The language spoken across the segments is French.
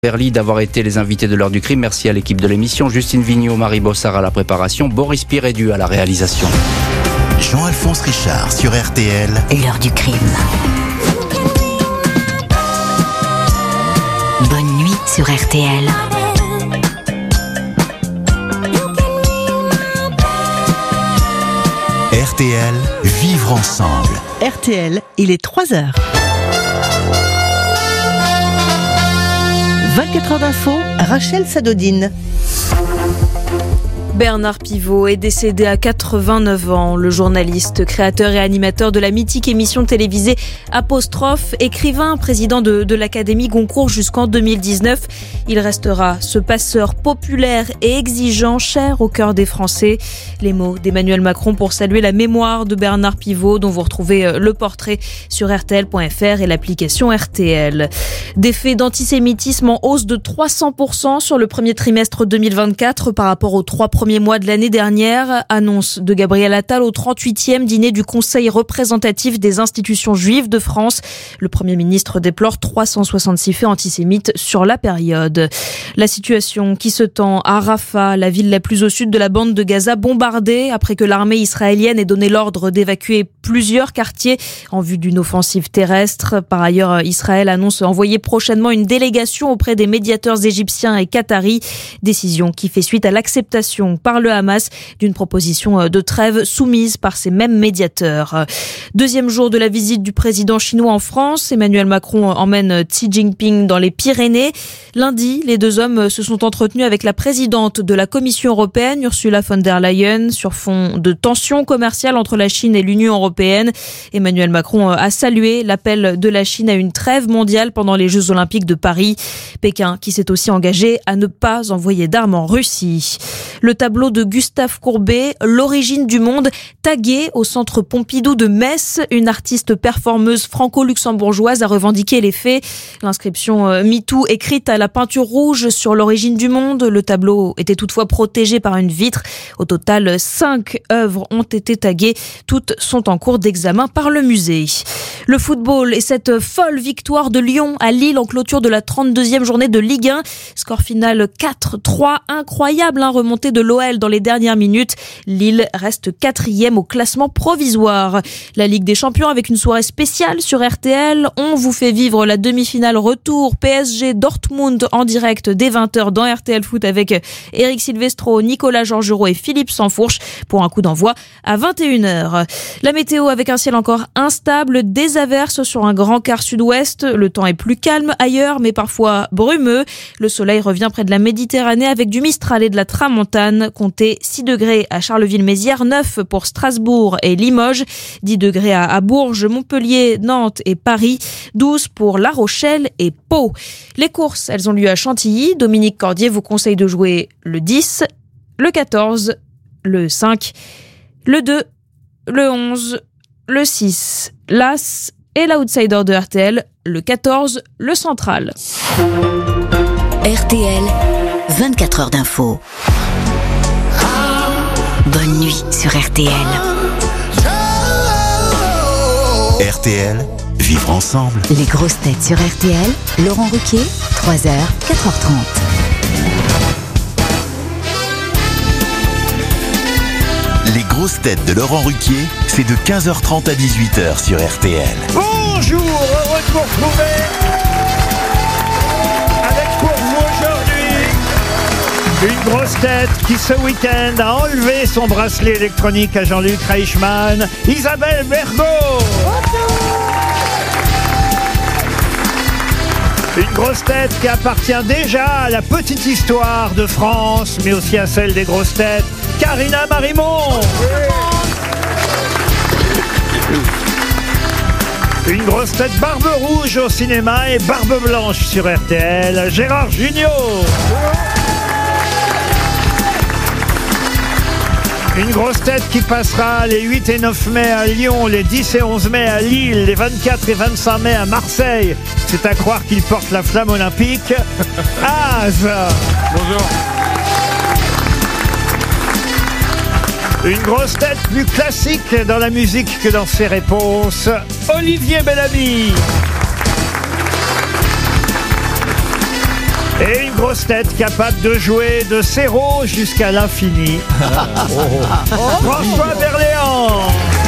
Perly d'avoir été les invités de l'heure du crime. Merci à l'équipe de l'émission. Justine Vignot, Marie Bossard à la préparation, Boris Pirédu à la réalisation. Jean-Alphonse Richard sur RTL. L'heure du crime. Bonne nuit sur RTL. RTL, vivre ensemble. RTL, il est 3h. 24 heures d'info, Rachel Sadodine. Bernard Pivot est décédé à 89 ans. Le journaliste, créateur et animateur de la mythique émission télévisée Apostrophe, écrivain, président de l'Académie Goncourt jusqu'en 2019. Il restera ce passeur populaire et exigeant, cher au cœur des Français. Les mots d'Emmanuel Macron pour saluer la mémoire de Bernard Pivot, dont vous retrouvez le portrait sur rtl.fr et l'application RTL. Des faits d'antisémitisme en hausse de 300% sur le premier trimestre 2024 par rapport aux 3 premiers mois de l'année dernière. Annonce de Gabriel Attal au 38e dîner du Conseil représentatif des institutions juives de France. Le Premier ministre déplore 366 faits antisémites sur la période. La situation qui se tend à Rafah, la ville la plus au sud de la bande de Gaza, bombardée après que l'armée israélienne ait donné l'ordre d'évacuer plusieurs quartiers en vue d'une offensive terrestre. Par ailleurs, Israël annonce envoyer prochainement une délégation auprès des médiateurs égyptiens et qataris. Décision qui fait suite à l'acceptation par le Hamas d'une proposition de trêve soumise par ces mêmes médiateurs. Deuxième jour de la visite du président chinois en France. Emmanuel Macron emmène Xi Jinping dans les Pyrénées. Lundi, les deux hommes se sont entretenus avec la présidente de la Commission européenne, Ursula von der Leyen, sur fond de tensions commerciales entre la Chine et l'Union européenne. Emmanuel Macron a salué l'appel de la Chine à une trêve mondiale pendant les Jeux Olympiques de Paris. Pékin qui s'est aussi engagé à ne pas envoyer d'armes en Russie. Le tableau de Gustave Courbet, L'origine du monde, tagué au centre Pompidou de Metz. Une artiste performeuse franco-luxembourgeoise a revendiqué les faits. L'inscription MeToo écrite à la peinture rouge sur l'origine du monde. Le tableau était toutefois protégé par une vitre. Au total, 5 œuvres ont été taguées. Toutes sont en cours d'examen par le musée. Le football et cette folle victoire de Lyon à Lille en clôture de la 32e journée de Ligue 1. Score final 4-3. Incroyable, remontée de l'OL dans les dernières minutes. Lille reste 4e au classement provisoire. La Ligue des Champions avec une soirée spéciale sur RTL. On vous fait vivre la demi-finale retour PSG Dortmund en direct dès 20h dans RTL Foot avec Eric Silvestro, Nicolas Georgerot et Philippe Sansfourche pour un coup d'envoi à 21h. La météo avec un ciel encore instable, des averses sur un grand quart sud-ouest. Le temps est plus calme ailleurs mais parfois brumeux. Le soleil revient près de la Méditerranée avec du Mistral et de la Tramontane. Comptez 6 degrés à Charleville-Mézières, 9 pour Strasbourg et Limoges, 10 degrés à Bourges, Montpellier, Nantes et Paris, 12 pour La Rochelle et Pau. Les courses, elles ont lieu à Chantilly. Dominique Cordier vous conseille de jouer le 10, le 14, le 5, le 2, le 11, le 6, l'As et l'outsider de RTL, le 14, le central. RTL, 24 heures d'info. Bonne nuit sur RTL. RTL, vivre ensemble. Les grosses têtes sur RTL, Laurent Ruquier, 3h, 4h30. Les grosses têtes de Laurent Ruquier, c'est de 15h30 à 18h sur RTL. Bonjour, heureux de vous retrouver avec pour vous aujourd'hui une grosse tête qui ce week-end a enlevé son bracelet électronique à Jean-Luc Reichmann, Isabelle Mergo. Une grosse tête qui appartient déjà à la petite histoire de France, mais aussi à celle des grosses têtes, Karina Marimont. Une grosse tête barbe rouge au cinéma et barbe blanche sur RTL, Gérard Jugnot. Une grosse tête qui passera les 8 et 9 mai à Lyon, les 10 et 11 mai à Lille, les 24 et 25 mai à Marseille. C'est à croire qu'il porte la flamme olympique. Az. Bonjour. Une grosse tête plus classique dans la musique que dans ses réponses, Olivier Bellamy. Et une grosse tête capable de jouer de 0 jusqu'à l'infini. François Berléand.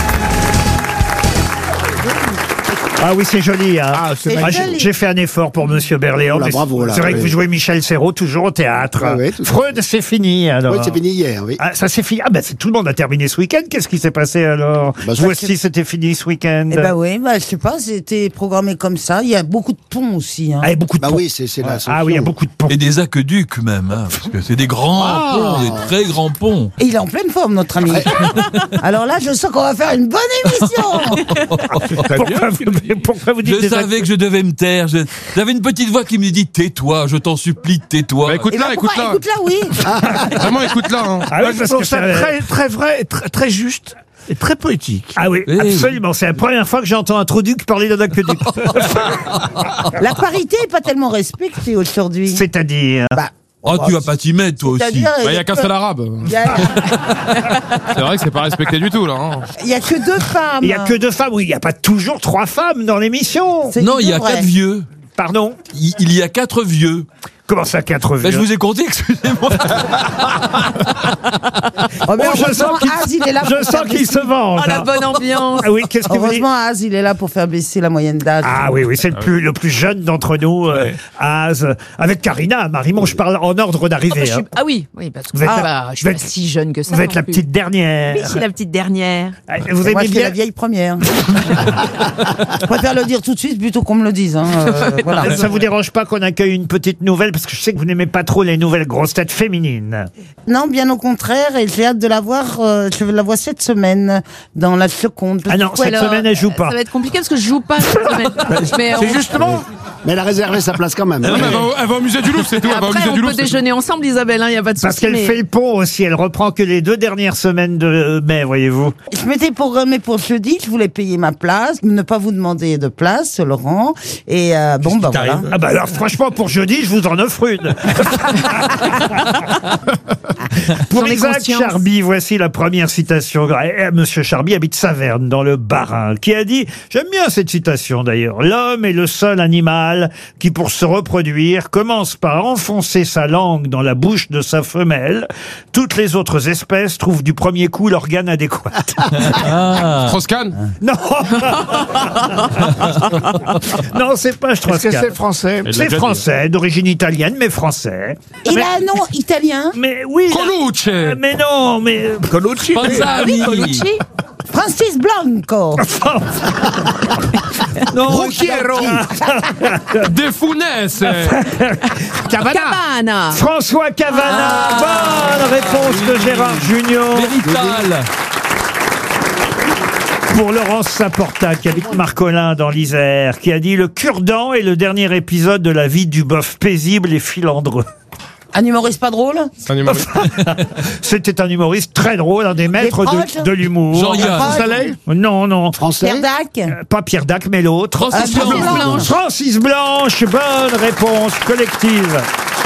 Ah oui, c'est joli. Hein. c'est joli. J'ai fait un effort pour Monsieur Berléand. Là, bravo, là, c'est vrai que oui. vous jouez Michel Serrault toujours au théâtre. Ah oui, tout à fait. Freud, c'est fini alors. Oui, c'est fini hier, oui. Ah, ça c'est fini. Ah ben tout le monde a terminé ce week-end. Qu'est-ce qui s'est passé alors? Bah, Vous ça, aussi, c'était fini ce week-end. Eh ben oui, je sais pas, c'était programmé comme ça. Il y a beaucoup de ponts aussi. Hein. Ah, il y a beaucoup de Bah ponts. oui, c'est la Ah oui, il y a beaucoup de ponts. Et des aqueducs même, hein, parce que c'est des grands ponts, des très grands ponts. Et il est en pleine forme, notre ami. Alors là, je sens qu'on va faire une bonne émission. Pourquoi vous dites Je des savais que je devais me taire. J'avais une petite voix qui me dit tais-toi, je t'en supplie, tais-toi. Bah, Eh ben, écoute-la, pourquoi écoute-la. Écoute-la, oui. Vraiment, écoute-la. Hein. Ah oui, Je parce trouve que ça très vrai, et très juste et très poétique. Ah oui, Oui, absolument. C'est la première fois que j'entends un Trouduc parler d'un aqueduc. La parité est pas tellement respectée aujourd'hui. C'est-à-dire. Oh, tu vas pas t'y mettre, toi aussi. C'est-à-dire, Bah, il y a qu'un seul arabe. il y a- C'est vrai que c'est pas respecté du tout, là. Hein. il y a que 2 femmes. Il n'y a que 2 femmes. Oui, il n'y a pas toujours 3 femmes dans l'émission. C'est Non, il y a vrai. 4 vieux. Pardon? Il y a 4 vieux. Comment ça, 4 vieux? Bah, je vous ai compté, excusez-moi. Oh, mais Oh, je heureusement, sens qu'il- Az, il est là pour Je faire sens qu'il se venge. Oh, la bonne ambiance. Ah oui, qu'est-ce que vous dites? Heureusement, Az, il est là pour faire baisser la moyenne d'âge. Ah oui, c'est le plus jeune d'entre nous, Az, avec Karina, Marimon, je parle en ordre d'arrivée. hein. Ah oui, parce que Vous êtes la- je suis vous pas êtes- si jeune que ça. Vous êtes non la plus. petite dernière. Oui, je suis la petite dernière. Vous Moi, aimez je suis bien la vieille première. Je préfère le dire tout de suite plutôt qu'on me le dise. Hein. Voilà. Ça vous dérange pas qu'on accueille une petite nouvelle? Parce que je sais que vous n'aimez pas trop les nouvelles grosses têtes féminines. Non, bien au contraire, et j'ai hâte de la voir. Je vais la voir cette semaine dans la seconde. Ah non, cette semaine, elle joue pas. Ça va être compliqué parce que je joue pas cette semaine. Mais C'est justement. Mais elle a réservé sa place quand même. Non, mais elle va au musée du Louvre, c'est tout. Elle va au Après, musée on du peut Louvre. c'est déjeuner ensemble, Isabelle, il n'y a pas de Parce souci. qu'elle mais- fait le pont aussi, elle reprend que les 2 dernières semaines de mai, voyez-vous. Je m'étais programmé pour jeudi, je voulais payer ma place, ne pas vous demander de place, Laurent. Et bon, bah voilà. Ah bah alors franchement, pour jeudi, je vous en offre une. Pour J'en ai Isaac conscience. Charby, voici la première citation. Monsieur Charby habite Saverne, dans le Bas-Rhin, qui a dit, j'aime bien cette citation d'ailleurs, l'homme est le seul animal qui, pour se reproduire, commence par enfoncer sa langue dans la bouche de sa femelle. Toutes les autres espèces trouvent du premier coup l'organe adéquat. Strauss-Kahn. Non Non, c'est pas Est-ce que Strauss-Kahn. c'est français? Elle l'a C'est déjà dit. français, d'origine italienne, mais français. Il a un nom italien, Mais oui. Colucci. Mais non, mais. Colucci. Panzani. Colucci. Francis Blanco. Non, Rouquiero. De Funès. Cabana. François Cavana. Bonne réponse de Gérard Junior. Mérital. Pour Laurence Saporta, qui habite Marcolin dans l'Isère, qui a dit: le cure-dent est le dernier épisode de la vie du boeuf paisible et filandreux. Un humoriste pas drôle. C'est un humoriste. C'était un humoriste très drôle, un des maîtres proches de l'humour. Jean-Yann. Soleil. Non, non. Français. Pierre Dac. Pas Pierre Dac, mais l'autre. Francis Francis Blanche. Blanche. Francis Blanche, bonne réponse collective.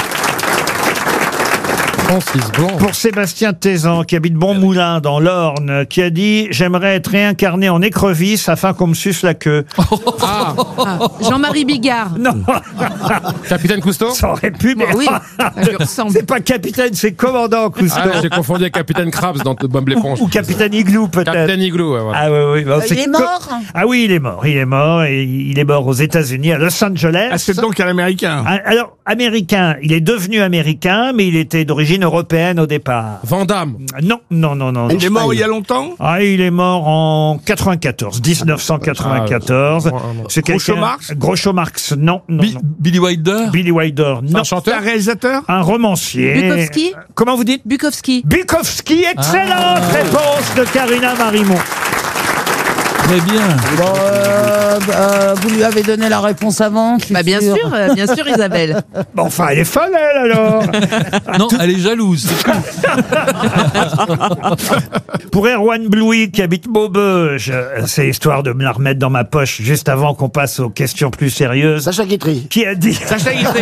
Francis Blanc. Pour Sébastien Tézan, qui habite Bonmoulin dans l'Orne, qui a dit: j'aimerais être réincarné en écrevisse afin qu'on me suce la queue. Ah, Jean-Marie Bigard. Non, Capitaine Cousteau. ça aurait pu, mais Oui, ça lui ressemble. c'est pas capitaine, c'est commandant Cousteau. Ah, j'ai confondu avec Capitaine Krabs dans Bob l'éponge. Ou capitaine Igloo, peut-être. Capitaine Igloo, ouais, voilà. Ah oui, oui. Bon, Il est mort. Ah oui, il est mort. Il est mort et il est mort aux États-Unis, à Los Angeles. Ah, c'est donc un Américain. Ah, alors, américain, il est devenu américain, mais il était d'origine européenne au départ. Van Damme. Non, non, non, non. non. Il est mort il y a longtemps. Ah, il est mort en 1994. C'est Groucho quelqu'un- Marx Groucho Marx, non, non, non. Billy Wilder. Billy Wilder, non. Un chanteur. Un réalisateur. Un romancier. Bukowski. Comment vous dites? Bukowski. Bukowski, excellente réponse de Karina Marimon. Très bien. Bon, vous lui avez donné la réponse avant. je suis Bien sûr, Isabelle. Bon, enfin, elle est folle, elle, alors. Non, elle est jalouse. c'est tout. Pour Erwan Blouy, qui habite Maubeuge, c'est histoire de me la remettre dans ma poche juste avant qu'on passe aux questions plus sérieuses. Sacha Guitry. Qui a dit, Sacha Guitry.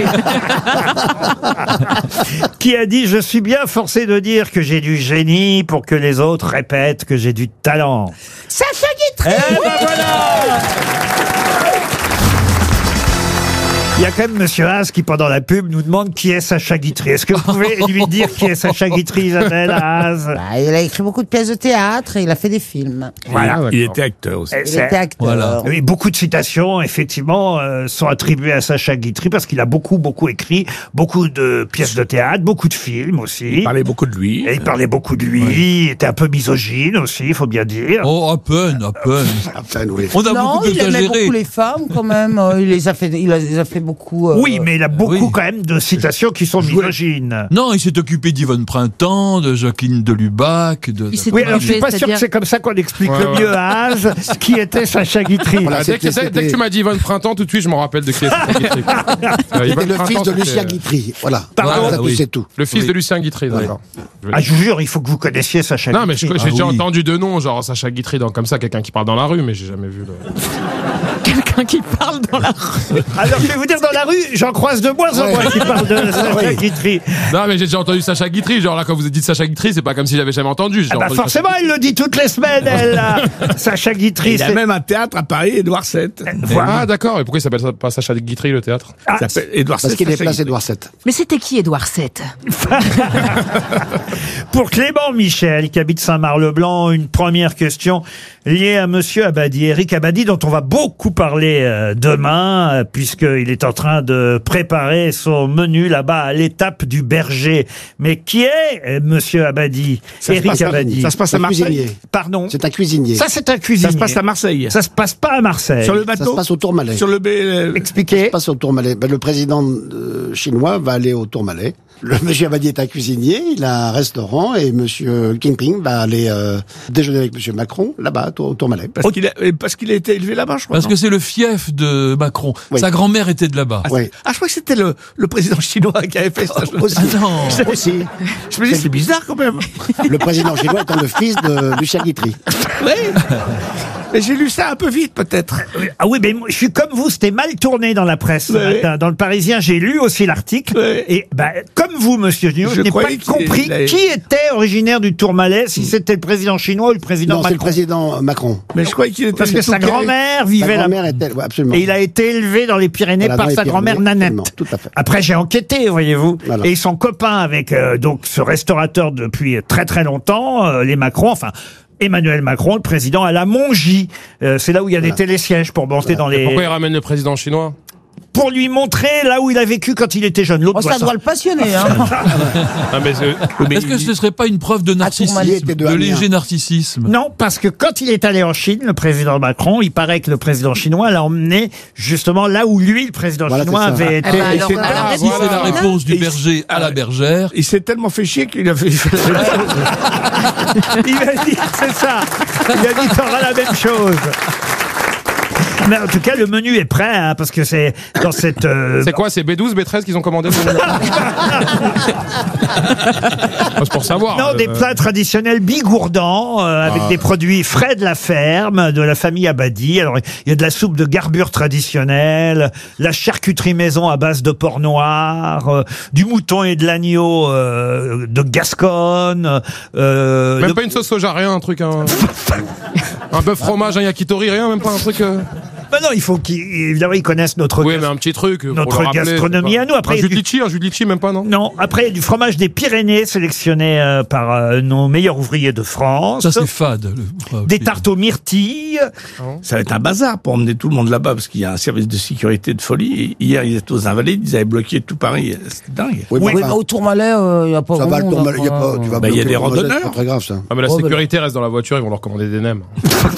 qui a dit: je suis bien forcé de dire que j'ai du génie pour que les autres répètent que j'ai du talent. Sacha Guitry. Eh ben voilà! Il y a quand même Monsieur Haas qui, pendant la pub, nous demande qui est Sacha Guitry. Est-ce que vous pouvez lui dire qui est Sacha Guitry, Isabelle Haas? Il a écrit beaucoup de pièces de théâtre et il a fait des films. Voilà. Il était acteur aussi. Il était acteur. Voilà. Oui, beaucoup de citations, effectivement, sont attribuées à Sacha Guitry parce qu'il a beaucoup écrit, beaucoup de pièces de théâtre, beaucoup de films aussi. Il parlait beaucoup de lui. Et il parlait beaucoup de lui. Il était un peu misogyne aussi, il faut bien dire. Oh, à peine. Oui. On a Non, beaucoup il aimait exagéré. beaucoup les femmes quand même. Il les a fait beaucoup. Oui, mais il a beaucoup oui. quand même de citations qui sont misogynes. Non, il s'est occupé d'Yvonne Printemps, de Jacqueline de Lubac, Il s'est Oui, alors je suis pas occupé, sûr que c'est-à-dire- c'est comme ça qu'on explique Ouais, le ouais. mieux à Az qui était Sacha Guitry. Voilà, Dès que tu m'as dit Yvonne Printemps, tout de suite, je me rappelle de qui est Sacha Guitry. C'était le fils de Lucien Guitry. Voilà. Pardon. Ça, tu sais tout. Le fils de Lucien Guitry, d'accord. Ah, je vous jure, il faut que vous connaissiez Sacha Non, mais Guitry. j'ai déjà entendu deux noms, genre Sacha Guitry, comme ça, quelqu'un qui parle dans la rue, mais j'ai jamais vu le. Quelqu'un qui parle dans la rue. Alors, je vais vous dire, dans la rue, j'en croise de moins en moins qui parlent de Sacha Guitry. Non, mais j'ai déjà entendu Sacha Guitry, genre là, quand vous avez dit Sacha Guitry, c'est pas comme si j'avais jamais entendu. J'ai Ah bah entendu forcément, Sacha elle le dit toutes les semaines, elle, là. Sacha Guitry. Il a c'est- même un théâtre à Paris, Édouard VII. Voilà. Ah, d'accord. Et pourquoi il s'appelle pas Sacha Guitry, le théâtre? Ah, Il s'appelle Édouard Parce VII. qu'il est Sacha place Guitry. Édouard VII. Mais c'était qui Édouard VII? Pour Clément Michel, qui habite Saint-Marc-le-Blanc, une première question liée à Monsieur Abadi, Éric Abadi, dont on va beaucoup parler demain, puisqu'il est en train de préparer son menu là-bas à l'étape du Berger. Mais qui est Monsieur Abadi? Ça se Éric passe à- Abadi. ça se passe à Un Marseille. cuisinier. Pardon. C'est un cuisinier. Ça, c'est un cuisinier. Ça se passe à Marseille. Ça se passe pas à Marseille. Sur le Ça se bateau. passe au Tourmalet. Sur le Expliquez. Ça se passe au Tourmalet. Ben, le président chinois va aller au Tourmalet. Le monsieur Abadi est un cuisinier, il a un restaurant et monsieur Jinping va aller déjeuner avec monsieur Macron là-bas au Tourmalet. Parce qu'il a été élevé là-bas, je crois. Parce non que c'est le fief de Macron. Oui. Sa grand-mère était de là-bas. Oui. Ah, je crois que c'était le président chinois qui avait fait ça. Aussi. Ah non. Aussi. Je me dis, c'est bizarre quand même. Le président chinois étant le fils de Lucien Guitry. Oui. Mais j'ai lu ça un peu vite, peut-être. Ah oui, mais moi, je suis comme vous, c'était mal tourné dans la presse ce Ouais. matin. Dans le Parisien, j'ai lu aussi l'article. Ouais. Et ben, comme vous, monsieur Junio, je n'ai pas croyais qu'il compris avait- qui était originaire du Tourmalet, si c'était le président chinois ou le président Non, c'est le Macron. président Macron. Mais je croyais qu'il était. Parce que sa tout carré. grand-mère Sa vivait là. grand-mère était, ouais, absolument. Et il a été élevé dans les Pyrénées Voilà, par dans les sa grand-mère Pyrénées, Nanette. absolument, tout à fait. Après, j'ai enquêté, voyez-vous. Voilà. Et ils sont copains avec donc ce restaurateur depuis très très longtemps, les Macron, enfin. Emmanuel Macron, le président, à la Mongie. C'est là où il y a des télésièges pour monter dans les... Pourquoi il ramène le président chinois? Pour lui montrer là où il a vécu quand il était jeune. L'autre Oh, ça doit le passionner, hein. Ah, mais Est-ce que ce ne serait pas une preuve de narcissisme, était de de Amiens. léger narcissisme? Non, parce que quand il est allé en Chine, le président Macron, il paraît que le président chinois l'a emmené justement là où lui, le président Voilà, chinois, c'est ça. avait Eh été... ben, alors, c'est alors, pas- est-ce Si que c'est la là réponse du Et- berger à la bergère, Il s'est tellement fait chier qu'il a fait. Il a dit, c'est ça. Il a dit, t'auras la même chose. Mais en tout cas, le menu est prêt, hein, parce que c'est dans cette... c'est quoi? C'est B12, B13 qu'ils ont commandé? C'est pour savoir. Non, des plats traditionnels bigourdants, avec des produits frais de la ferme, de la famille Abadi. Alors, il y a de la soupe de garbure traditionnelle, la charcuterie maison à base de porc noir, du mouton et de l'agneau de Gascogne. Même pas une sauce soja, rien, un truc, un bœuf fromage, un yakitori, rien, même pas un truc. Ben non, il faut évidemment, ils connaissent notre... Oui, mais un petit truc. pour notre le rappeler, gastronomie c'est pas- à nous. Après, un il y a jus de litchi, même pas, non? Non, après, il y a du fromage des Pyrénées sélectionné par nos meilleurs ouvriers de France. ça c'est fade. Des tartes aux myrtilles. Ça va être un bazar pour emmener tout le monde là-bas parce qu'il y a un service de sécurité de folie. Et hier, ils étaient aux Invalides, ils avaient bloqué tout Paris. C'est dingue. Oui, Oui, mais mais enfin, au Tourmalet, il n'y a pas ça va, le grand Tourmalet, monde, il y a pas, tu vas Bah, il y a bloquer des le Tourmalet, randonneurs. c'est pas très grave, ça. Ah, mais la Oh, sécurité reste dans la voiture, ils vont leur commander des nems.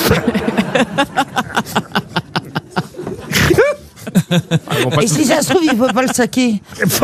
Ah, ils vont pas Et tout- si ça se trouve, il ne peut pas le saquer.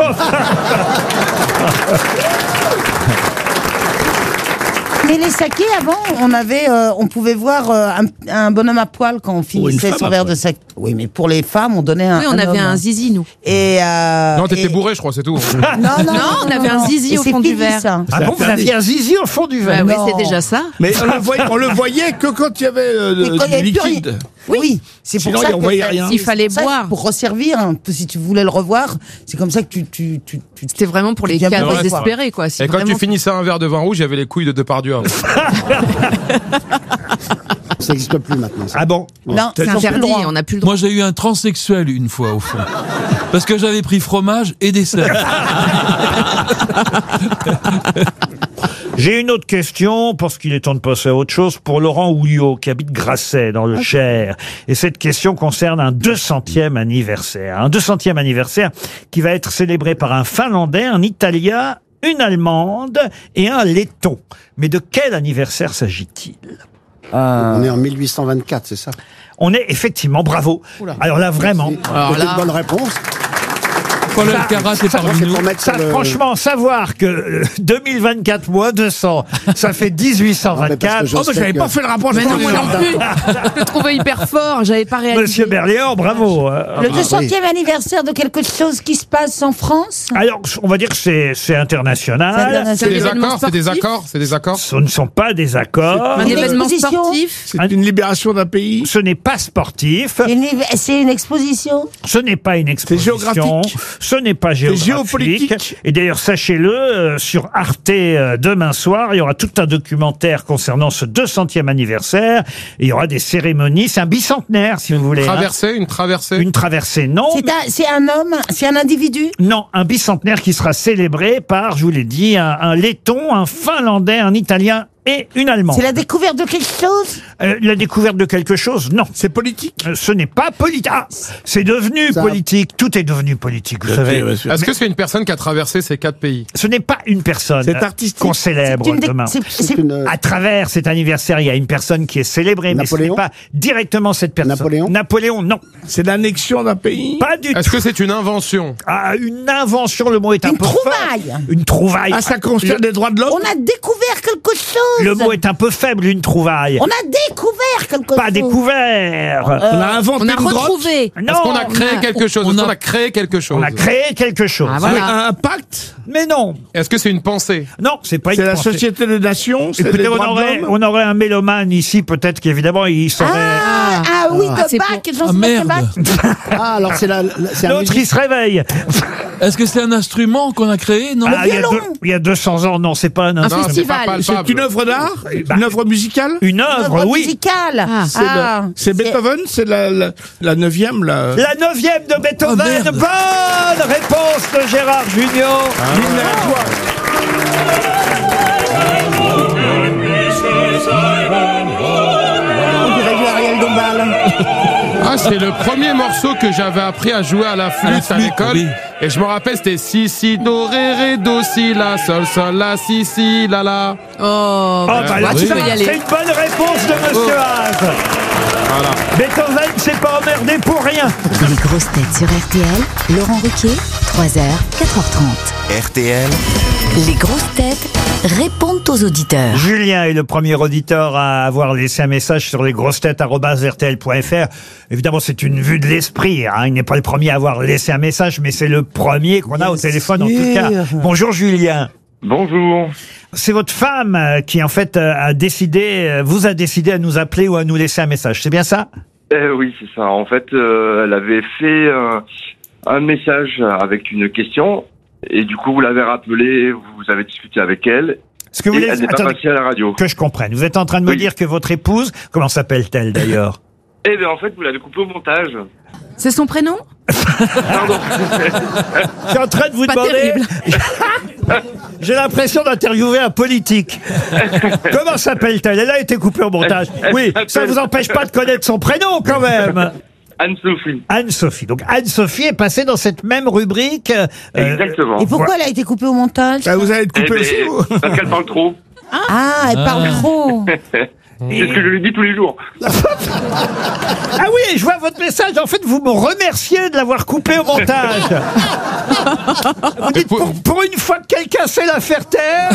Mais les sakés, avant, on pouvait voir un bonhomme à poil quand on finissait femme son à verre poil. de saké. Oui, mais pour les femmes, on donnait un Oui, on avait homme. un zizi, nous. Et, Non, t'étais et- bourré, je crois, c'est tout. Non, on avait un zizi Et au c'est fond du fini, verre. ça. Ah bon, vous aviez un zizi au fond du Bah verre? oui, Non. c'est déjà ça. Mais on le voyait que quand il y avait Et quand il y du avait plus rien. liquide. Oui, c'est pour Sinon, ça on voyait que rien. Il fallait ça, boire. pour resservir. Hein, si tu voulais le revoir, c'est comme ça que tu C'était vraiment pour les Bien cas bourré, désespérés, quoi. Si Et quand vraiment- tu finissais un verre de vin rouge, il y avait les couilles de Depardieu. Ça n'existe plus maintenant. Ça. Ah bon? Non, C'est interdit, on n'a plus le droit. Moi, j'ai eu un transsexuel une fois, au fond. Parce que j'avais pris fromage et dessert. J'ai une autre question, parce qu'il est temps de passer à autre chose, pour Laurent Houillot, qui habite Grasset, dans le Cher. Et cette question concerne un 200e anniversaire. Un 200e anniversaire qui va être célébré par un Finlandais, un Italien, une Allemande et un Letton. Mais de quel anniversaire s'agit-il? On est en 1824, c'est ça? On est effectivement, bravo. Alors là, vraiment. C'est une bonne réponse. Paul Alcarat est parmi nous. Ça, franchement, savoir que 2024 moins 200, ça fait 1824. Oh, mais j'avais pas fait le rapport. Mais non, moi non plus. Je le trouvais hyper fort, j'avais pas réalisé. Monsieur Berléand, bravo. Le 200e anniversaire de quelque chose qui se passe en France? Alors, on va dire que c'est international. C'est des accords, c'est des accords, c'est des accords. Ce ne sont pas des accords. Un événement exposition sportif. C'est une libération d'un pays. Ce n'est pas sportif. C'est une exposition? Ce n'est pas une exposition. géographique. Ce n'est pas géographique. géopolitique. Et d'ailleurs, sachez-le, sur Arte, demain soir, il y aura tout un documentaire concernant ce 200e anniversaire. Et il y aura des cérémonies. C'est un bicentenaire, si vous voulez. Une traversée. Une traversée, non. C'est un homme? C'est un individu? Non, un bicentenaire qui sera célébré par, je vous l'ai dit, un Letton, un Finlandais, un Italien et une Allemande. C'est la découverte de quelque chose? La découverte de quelque chose, non. C'est politique. Ce n'est pas politique. Ah, c'est devenu politique. Tout est devenu politique, vous savez. Est-ce que c'est une personne qui a traversé ces 4 pays? Ce n'est pas une personne C'est artistique. qu'on célèbre demain. À travers cet anniversaire, il y a une personne qui est célébrée, mais ce n'est pas directement cette personne. Napoléon, non. C'est l'annexion d'un pays. Pas du tout. Est-ce que c'est une invention? Ah, une invention, le mot est un peu fort. Une trouvaille. Ah, ça concerne les droits de l'homme. On a découvert quelque chose. Le mot est un peu faible, une trouvaille. On a découvert quelque chose. Pas découvert. On a inventé On a une grotte. retrouvé. Non. Est-ce qu'on a créé quelque chose? Est-ce qu'on a créé quelque chose? On a créé quelque chose. Ah, voilà. Un pacte. Mais non. Est-ce que c'est une pensée? Non, c'est pas une C'est la pensée. société des nations. C'est Écoutez, les droits de l'homme. on aurait un mélomane ici, peut-être qu'évidemment, il saurait... Ah oui, c'est de Bach, pour- Jean-Sébastien Bach. Ah, alors c'est un L'autre, il se réveille. Est-ce que c'est un instrument qu'on a créé? Non. Ah, il y a 200 ans, non, c'est pas un Un instrument. festival. C'est une œuvre d'art. Une œuvre musicale. Une œuvre, Œuvre oui. musicale. C'est Beethoven. C'est la 9e. La 9e de Beethoven. Oh, merde. Bonne réponse de Gérard Junior. L'hymne à la joie. On dirait du Ariel Dombal. Ah, c'est le premier morceau que j'avais appris à jouer à la flûte à l'école. oui. Et je me rappelle, c'était si, si, do, ré, do, si, la, sol, sol, la, si, la, la. Oh, bah là, tu peux y c'est aller. une bonne réponse de Monsieur Haas. Voilà. Beethoven s'est pas emmerdé pour rien. Les grosses têtes sur RTL, Laurent Ruquier, 3h, 4h30. RTL, Les grosses têtes répondent aux auditeurs. Julien est le premier auditeur à avoir laissé un message sur lesgrossetêtes@rtl.fr. Évidemment, c'est une vue de l'esprit. Hein. Il n'est pas le premier à avoir laissé un message, mais c'est le premier qu'on a au téléphone en tout cas. Bonjour Julien. Bonjour. C'est votre femme qui en fait vous a décidé à nous appeler ou à nous laisser un message. C'est bien ça? Oui, c'est ça. En fait, elle avait fait un message avec une question. Et du coup, vous l'avez rappelé, vous avez discuté avec elle. Ce que vous et elle n'est pas passée à la radio. Que je comprenne. Vous êtes en train de me dire que votre épouse, comment s'appelle-t-elle d'ailleurs? Eh bien, en fait, vous l'avez coupé au montage. C'est son prénom? Pardon. Je suis en train de vous Pas demander. terrible. J'ai l'impression d'interviewer un politique. Comment s'appelle-t-elle? Elle a été coupée au montage. Oui, ça vous empêche pas de connaître son prénom quand même. Anne-Sophie. Anne-Sophie. Donc Anne-Sophie est passée dans cette même rubrique. Exactement. Et pourquoi elle a été coupée au montage? Vous allez être coupé aussi, vous. Parce qu'elle parle trop. Ah, elle parle trop. C'est ce que je lui dis tous les jours. Ah oui, je vois votre message. En fait, vous me remerciez de l'avoir coupé au montage. Vous dites, pour une fois que quelqu'un sait la faire taire.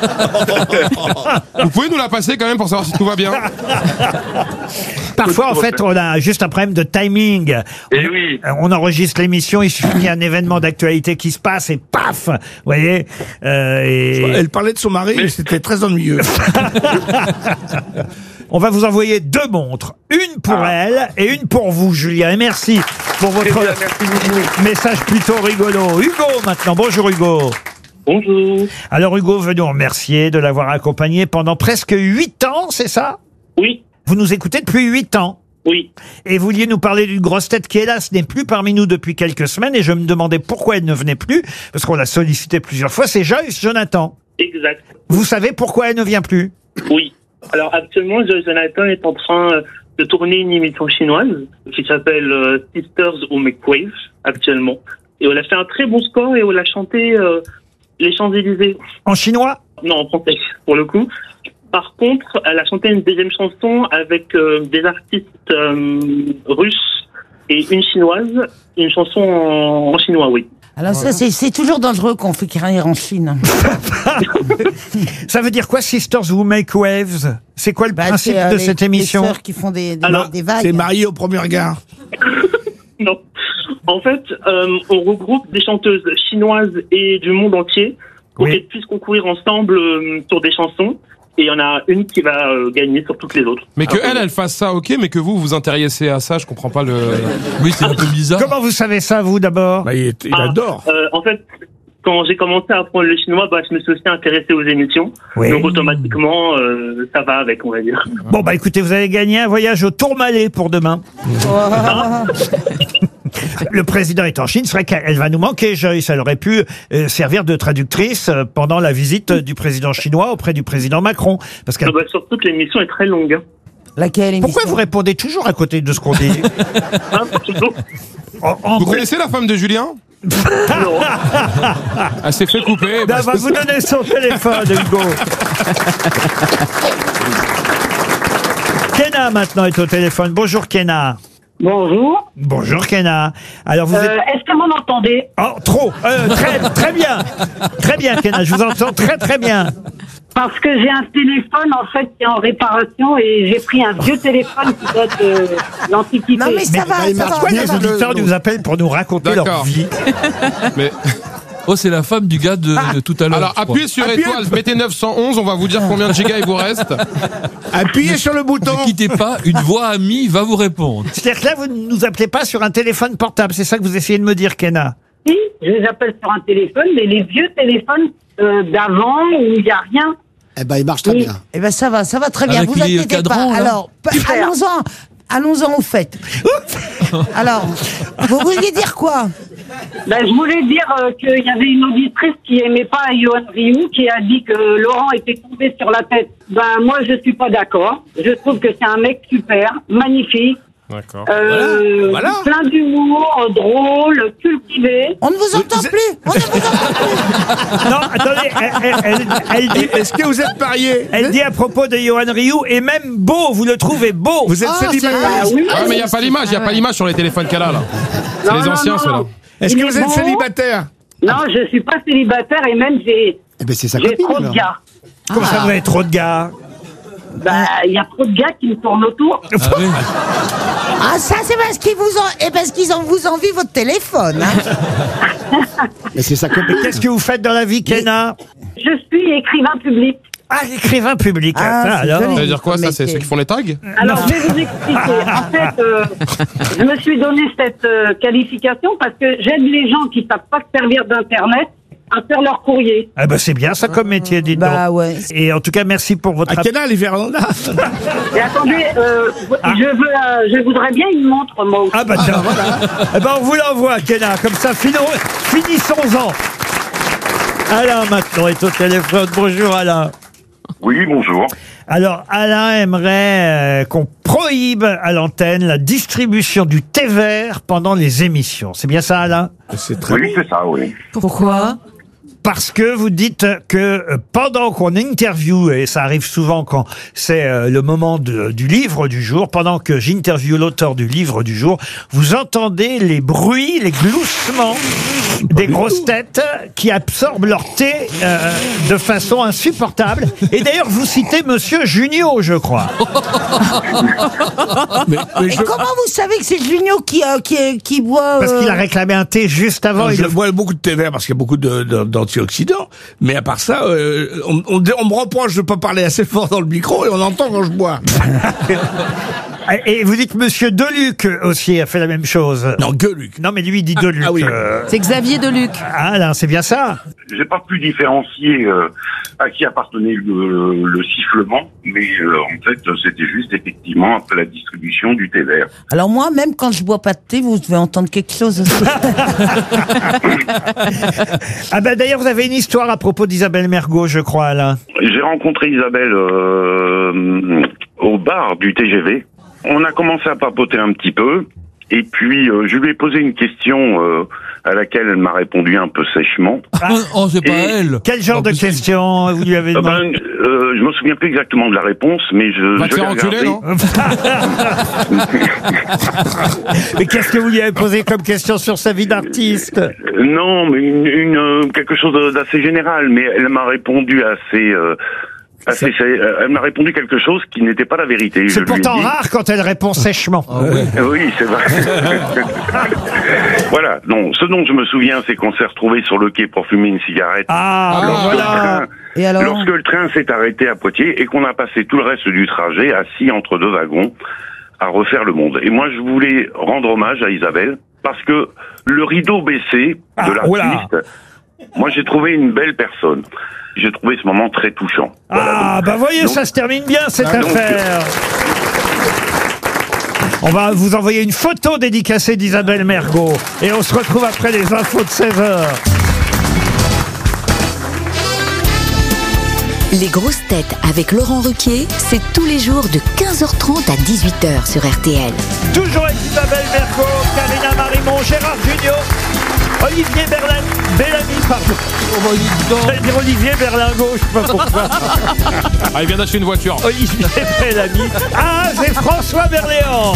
Vous pouvez nous la passer quand même pour savoir si tout va bien? Parfois, en fait, on a juste un problème de timing. Et oui. On enregistre l'émission, il suffit qu'il y ait un événement d'actualité qui se passe et paf, vous voyez. Elle parlait de son mari et c'était très ennuyeux. On va vous envoyer 2 montres, une pour elle et une pour vous, Julien. Et merci pour votre message plutôt rigolo. Hugo, maintenant. Bonjour, Hugo. Bonjour. Alors, Hugo veut nous remercier de l'avoir accompagné pendant presque 8 ans, c'est ça? Oui. Vous nous écoutez depuis 8 ans. Oui. Et vous vouliez nous parler d'une grosse tête qui, hélas, n'est plus parmi nous depuis quelques semaines. Et je me demandais pourquoi elle ne venait plus, parce qu'on l'a sollicité plusieurs fois. C'est Joyce Jonathan. Exact. Vous savez pourquoi elle ne vient plus? Oui. Alors actuellement, Joyce Jonathan est en train de tourner une émission chinoise qui s'appelle Sisters Who Make Waves actuellement. Et elle a fait un très bon score et elle a chanté les Champs-Élysées. En chinois? Non, en français, pour le coup. Par contre, elle a chanté une deuxième chanson avec des artistes russes et une chinoise, une chanson en chinois, oui. Alors ça, c'est toujours dangereux qu'on fait carrière en Chine. Ça veut dire quoi, Sisters Who Make Waves? C'est quoi le principe de cette émission? Les sœurs qui font des vagues. C'est marié au premier regard. Non. En fait, on regroupe des chanteuses chinoises et du monde entier pour qu'elles puissent concourir ensemble sur des chansons. Et il y en a une qui va gagner sur toutes les autres. Mais que elle fasse ça, ok, mais que vous vous intéressez à ça, je comprends pas le... Oui, c'est un peu bizarre. Comment vous savez ça, vous, d'abord? Il adore. En fait, quand j'ai commencé à apprendre le chinois, je me suis aussi intéressé aux émissions. Oui. Donc automatiquement, ça va avec, on va dire. Bon, écoutez, vous avez gagné un voyage au Tourmalet pour demain. Le président est en Chine, c'est vrai qu'elle va nous manquer, Joyce. Elle aurait pu servir de traductrice pendant la visite du président chinois auprès du président Macron. Parce que surtout que l'émission est très longue. Laquelle émission? Pourquoi vous répondez toujours à côté de ce qu'on dit? Vous connaissez la femme de Julien? Non. Elle s'est fait couper. On va vous donner son téléphone, Hugo. Kenna maintenant est au téléphone. Bonjour Kenna. Bonjour. Bonjour Kenna. Alors vous êtes... Est-ce que vous m'entendez? Oh, trop. Très bien. Très bien Kenna, je vous entends très bien. Parce que j'ai un téléphone en fait qui est en réparation et j'ai pris un vieux téléphone qui date de l'Antiquité. Non mais ça va. Pourquoi les auditeurs nous appellent pour nous raconter leur vie? Mais... Oh, c'est la femme du gars de tout à l'heure. Alors, appuyez sur étoile, mettez 911, on va vous dire combien de gigas il vous reste. Appuyez sur le bouton. Ne quittez pas, une voix amie va vous répondre. C'est-à-dire que là, vous ne nous appelez pas sur un téléphone portable, c'est ça que vous essayez de me dire, Kenna? Si, je les appelle sur un téléphone, mais les vieux téléphones d'avant où il n'y a rien. Eh ben, il marche très bien. Eh ben, ça va très bien. Avec Vous les inquiétez cadrans, pas. là. Alors, allons-en au fait. Alors, vous vouliez dire quoi? Je voulais dire qu'il y avait une auditrice qui aimait pas Yohan Ryu, qui a dit que Laurent était tombé sur la tête. Moi, je suis pas d'accord. Je trouve que c'est un mec super, magnifique. D'accord. Voilà. Plein d'humour, drôle, cultivé. On ne vous entend plus. Non, attendez, elle dit... Est-ce que vous êtes marié? Elle dit à propos de Yohan Ryu, et même beau, vous le trouvez beau. Vous êtes célibataire? Oui. Mais il n'y a pas l'image sur les téléphones qu'elle a là. C'est les anciens ceux-là. Est-ce que vous êtes bon. célibataire? Non, je suis pas célibataire et même j'ai C'est sa j'ai copine. trop de alors. gars. Comment ça, vous avez trop de gars? Il y a trop de gars qui me tournent autour. Ah, ça, c'est parce qu'ils vous envient votre téléphone. Mais c'est sa copine. Qu'est-ce que vous faites dans la vie, Kenna? Je suis écrivain public. Ah, écrivain public. Ah, c'est alors. joli. Ça veut dire quoi, ça? C'est ceux qui font les tags? Alors, je vais vous expliquer. En fait, je me suis donné cette qualification parce que j'aide les gens qui savent pas se servir d'Internet à faire leur courrier. Ah c'est bien ça comme métier, dites donc. Ouais. Et en tout cas, merci pour votre... Kenna, les vérandas. Et attendez, je voudrais bien une montre, moi aussi. Ah tiens, voilà. On vous l'envoie, Kenna. Comme ça, finissons-en. Alain, maintenant, est au téléphone. Bonjour, Alain. Oui, bonjour. Alors, Alain aimerait qu'on prohibe à l'antenne la distribution du thé vert pendant les émissions. C'est bien ça, Alain? C'est très Oui, c'est ça, oui. Pourquoi? Parce que vous dites que pendant qu'on interviewe, et ça arrive souvent quand c'est le moment du livre du jour, pendant que j'interviewe l'auteur du livre du jour, vous entendez les bruits, les gloussements des grosses têtes qui absorbent leur thé de façon insupportable. Et d'ailleurs, vous citez Monsieur Junio, je crois. Et comment vous savez que c'est Junio qui boit Parce qu'il a réclamé un thé juste avant. Je bois beaucoup de thé vert parce qu'il y a beaucoup d'antioxydants. Mais à part ça, on me reproche de pas parler assez fort dans le micro et on entend quand je bois. Et vous dites Monsieur Deluc aussi a fait la même chose. Non, Gueuluc. Non, mais lui il dit Deluc. Ah oui. C'est Xavier Deluc. Ah là, c'est bien ça. J'ai pas pu différencier à qui appartenait le sifflement, mais en fait, c'était juste effectivement après la distribution du thé vert. Alors moi, même quand je bois pas de thé, vous devez entendre quelque chose aussi. Ah ben d'ailleurs, vous avez une histoire à propos d'Isabelle Mergo, je crois, Alain. J'ai rencontré Isabelle au bar du TGV. On a commencé à papoter un petit peu, et puis je lui ai posé une question à laquelle elle m'a répondu un peu sèchement. Oh, c'est pas elle. Quel genre de question vous lui avez demandé? Je me souviens plus exactement de la réponse, mais je Va te l'ai faire enculer, regardé. non? Mais qu'est-ce que vous lui avez posé comme question sur sa vie d'artiste? Non, mais quelque chose d'assez général, mais elle m'a répondu elle m'a répondu quelque chose qui n'était pas la vérité. C'est pourtant rare quand elle répond sèchement. Oui, c'est vrai. Voilà. Non, ce dont je me souviens, c'est qu'on s'est retrouvés sur le quai pour fumer une cigarette. Lorsque le train s'est arrêté à Poitiers et qu'on a passé tout le reste du trajet assis entre deux wagons à refaire le monde. Et moi, je voulais rendre hommage à Isabelle parce que le rideau baissé de l'artiste, moi, j'ai trouvé une belle personne. J'ai trouvé ce moment très touchant. Voyez, ça se termine bien cette affaire. On va vous envoyer une photo dédicacée d'Isabelle Mergo. Et on se retrouve après les infos de 16h. Les grosses têtes avec Laurent Ruquier, c'est tous les jours de 15h30 à 18h sur RTL. Toujours avec Isabelle Mergo, Karina Marimon, Gérard Junior, Olivier Bellamy, pardon. J'allais dire Olivier Berlingot, je sais pas pourquoi. Il vient d'acheter une voiture. Olivier Bellamy. C'est François Berléand.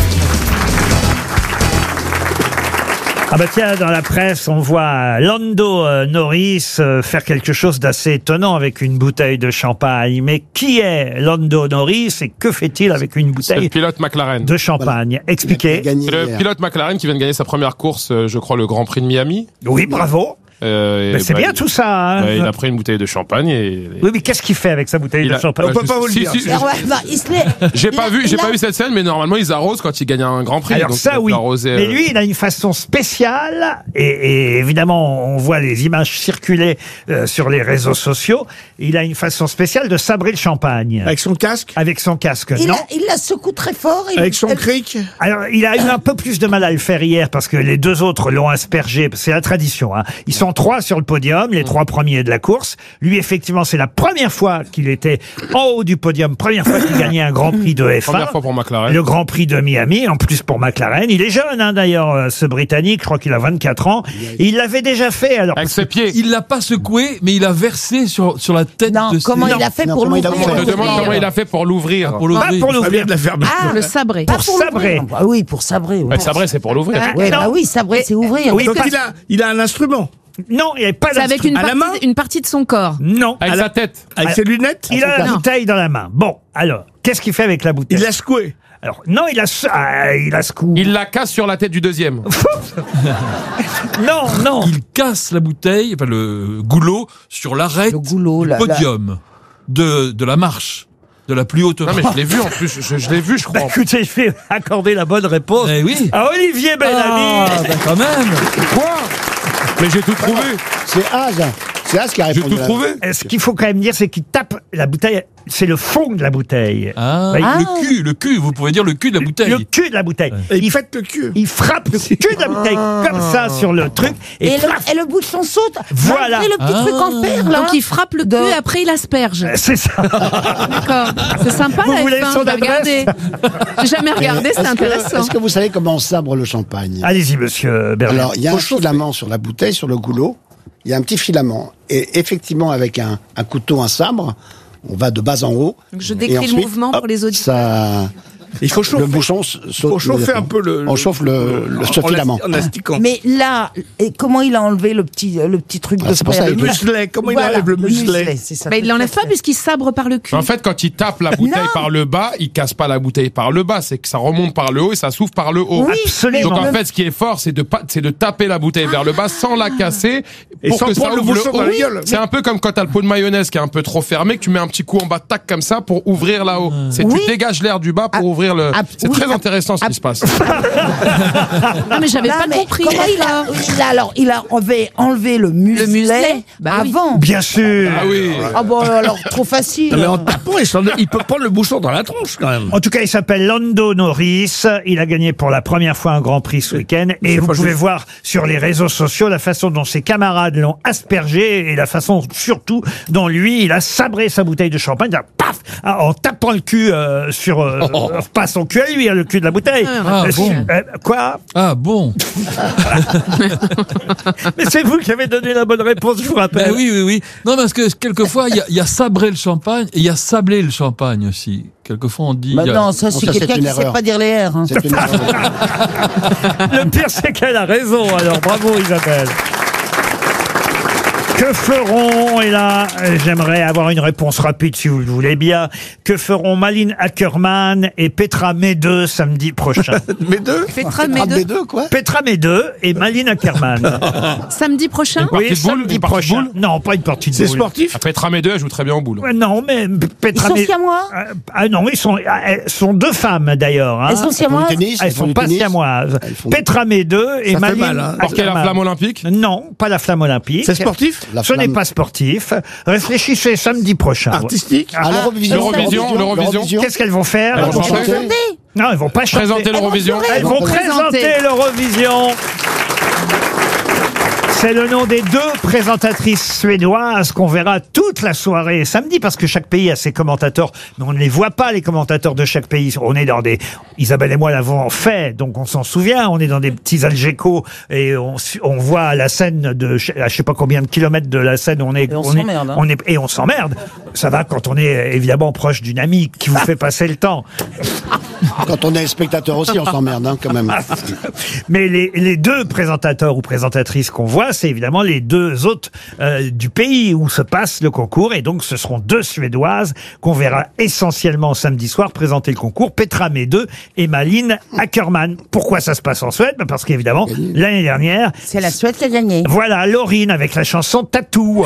Tiens, dans la presse, on voit Lando Norris faire quelque chose d'assez étonnant avec une bouteille de champagne. Mais qui est Lando Norris et que fait-il avec une bouteille C'est le pilote McLaren de champagne? Expliquez. C'est le pilote McLaren qui vient de gagner sa première course, je crois, le Grand Prix de Miami. Oui, bravo. C'est bien tout ça. Il a pris une bouteille de champagne et... Oui, mais qu'est-ce qu'il fait avec sa bouteille de champagne? On peut pas vous le dire. J'ai pas vu cette scène, mais normalement ils arrosent quand ils gagnent un Grand Prix. Alors ça, oui. Mais lui, il a une façon spéciale, et évidemment, on voit les images circuler sur les réseaux sociaux. Il a une façon spéciale de sabrer le champagne. Avec son casque? Avec son casque, Il non. la secoue très fort. Avec son cric? Alors, il a eu un peu plus de mal à le faire hier parce que les deux autres l'ont aspergé. C'est la tradition, hein. Ils sont 3 sur le podium, les 3 premiers de la course. Lui, effectivement, c'est la première fois qu'il était en haut du podium, première fois qu'il gagnait un Grand Prix de F1. Première fois pour McLaren. Le Grand Prix de Miami, en plus pour McLaren. Il est jeune, hein, d'ailleurs, ce Britannique. Je crois qu'il a 24 ans. Il l'avait déjà fait, alors. Avec ses pieds. Il l'a pas secoué, mais il a versé sur la tête de comment il a fait pour l'ouvrir? Je me demande comment il a fait pour l'ouvrir. Pour l'ouvrir. Pas pour l'ouvrir. De la faire Le sabrer. Pour sabrer. Oui, pour sabrer. Ouais, sabrer, c'est pour l'ouvrir. Oui, sabrer, c'est ouvrir. Oui, Donc il a un instrument. Non, il n'y avait pas C'est avec d'instrument. une partie de son corps. Non. Avec sa tête. Avec ses lunettes. Il a la bouteille dans la main. Bon, alors, qu'est-ce qu'il fait avec la bouteille? Il l'a secoué. Alors, non, il a secoué. Il la casse sur la tête du deuxième. Non. Il casse la bouteille, enfin le goulot, sur l'arête du podium de la marche. De la plus haute. Non, mais je l'ai vu en plus. Je l'ai vu, je crois. Écoutez, je vais accorder la bonne réponse oui. à Olivier Bellamy. Quand même. Quoi? Mais j'ai tout trouvé. C'est Az. C'est Az qui a répondu. J'ai tout trouvé. Ce qu'il faut quand même dire, c'est qu'il tape la bouteille. C'est le fond de la bouteille. Le cul, vous pouvez dire le cul de la bouteille. Le cul de la bouteille. Et il fait le cul. Il frappe le cul de la bouteille comme ça sur le truc. Et le bouchon saute. Voilà. Malgré le petit truc en fer, là. Donc il frappe le cul et après il asperge. C'est ça. D'accord. C'est sympa Vous la voulez F1, son j'ai adresse regardé. J'ai jamais regardé, c'est intéressant. Est-ce que vous savez comment on sabre le champagne? Allez-y, monsieur Bernard. Alors, il y a un filament sur la bouteille, sur le goulot. Il y a un petit filament. Et effectivement, avec un couteau, un sabre, on va de bas en haut. Donc je décris le mouvement pour les auditeurs. Ça... Il faut chauffer. Le bouchon saute. Faut chauffer un peu On chauffe ce filament. En astiquant. Mais là, comment il a enlevé le petit truc de c'est pour ça, fer? Le muselet. Comment il enlève le muselet? C'est ça. Bah, il l'enlève pas puisqu'il sabre par le cul. En fait, quand il tape la bouteille par le bas, il casse pas la bouteille par le bas. C'est que ça remonte par le haut et ça s'ouvre par le haut. Oui, absolument. Donc en fait, ce qui est fort, c'est de taper la bouteille vers le bas sans la casser Et pour sans que ça prendre le ouvre le bouchon haut. dans la gueule. C'est un peu comme quand t'as le pot de mayonnaise qui est un peu trop fermé, que tu mets un petit coup en bas, tac comme ça pour ouvrir là-haut. C'est Oui. tu dégages l'air du bas pour ouvrir découvrir le. C'est très intéressant ce qui se passe. Non, mais j'avais pas compris. Comment il a enlevé le muselet avant. Bien sûr. Ah oui. Ah bon, alors trop facile. Mais en tapant, il peut prendre le bouchon dans la tronche quand même. En tout cas, il s'appelle Lando Norris. Il a gagné pour la première fois un Grand Prix ce week-end. Et vous pouvez voir sur les réseaux sociaux la façon dont ses camarades l'ont aspergé et la façon surtout dont lui, il a sabré sa bouteille de champagne. Paf, en tapant le cul pas son cul à lui, le cul de la bouteille. Bon. Quoi? Ah bon. Mais c'est vous qui avez donné la bonne réponse, je vous rappelle. Ben oui. Non, parce que quelquefois, il y a sabré le champagne et il y a sablé le champagne aussi. Quelquefois, on dit... Non, ça, c'est quelqu'un qui ne sait pas dire les R. Hein. Le pire, c'est qu'elle a raison, alors bravo Isabelle. Que feront, et là, j'aimerais avoir une réponse rapide si vous le voulez bien, que feront Malin Ackermann et Petra Mede samedi prochain? Petra Mede, quoi? Petra Mede et Malin Ackermann. Samedi prochain? Oui, samedi prochain. Non, pas une partie de boule. C'est sportif? Après Petra Mede, elle joue très bien au boule. Non, mais Petra Ils sont siamois? non, elles sont deux femmes d'ailleurs. Hein. Elles sont siamoises? Elles sont pas siamoises. Petra Mede et Ça fait Malin mal, hein. Porter la flamme olympique? Non, pas la flamme olympique. C'est sportif? Ce n'est pas sportif. Réfléchissez samedi prochain. Artistique? L'Eurovision. Qu'est-ce qu'elles vont faire? Elles vont chanter? Non, elles vont pas chanter. Présenter l'Eurovision? Elles vont présenter l'Eurovision. C'est le nom des deux présentatrices suédoises qu'on verra toute la soirée samedi, parce que chaque pays a ses commentateurs, mais on ne les voit pas, les commentateurs de chaque pays. On est dans des... Isabelle et moi l'avons fait, donc on s'en souvient. On est dans des petits Algeco et on voit la scène à je sais pas combien de kilomètres de la scène. Et on s'emmerde. Et on s'emmerde. Ça va quand on est évidemment proche d'une amie qui vous fait passer le temps. Quand on est spectateur aussi, on s'emmerde, hein, quand même. Mais les deux présentateurs ou présentatrices qu'on voit, c'est évidemment les deux hôtes du pays où se passe le concours. Et donc, ce seront deux Suédoises qu'on verra essentiellement samedi soir présenter le concours. Petra Mede et Malin Ackermann. Pourquoi ça se passe en Suède? Parce qu'évidemment, l'année dernière... C'est la Suède qui a gagné. Voilà, Laurine avec la chanson Tattoo.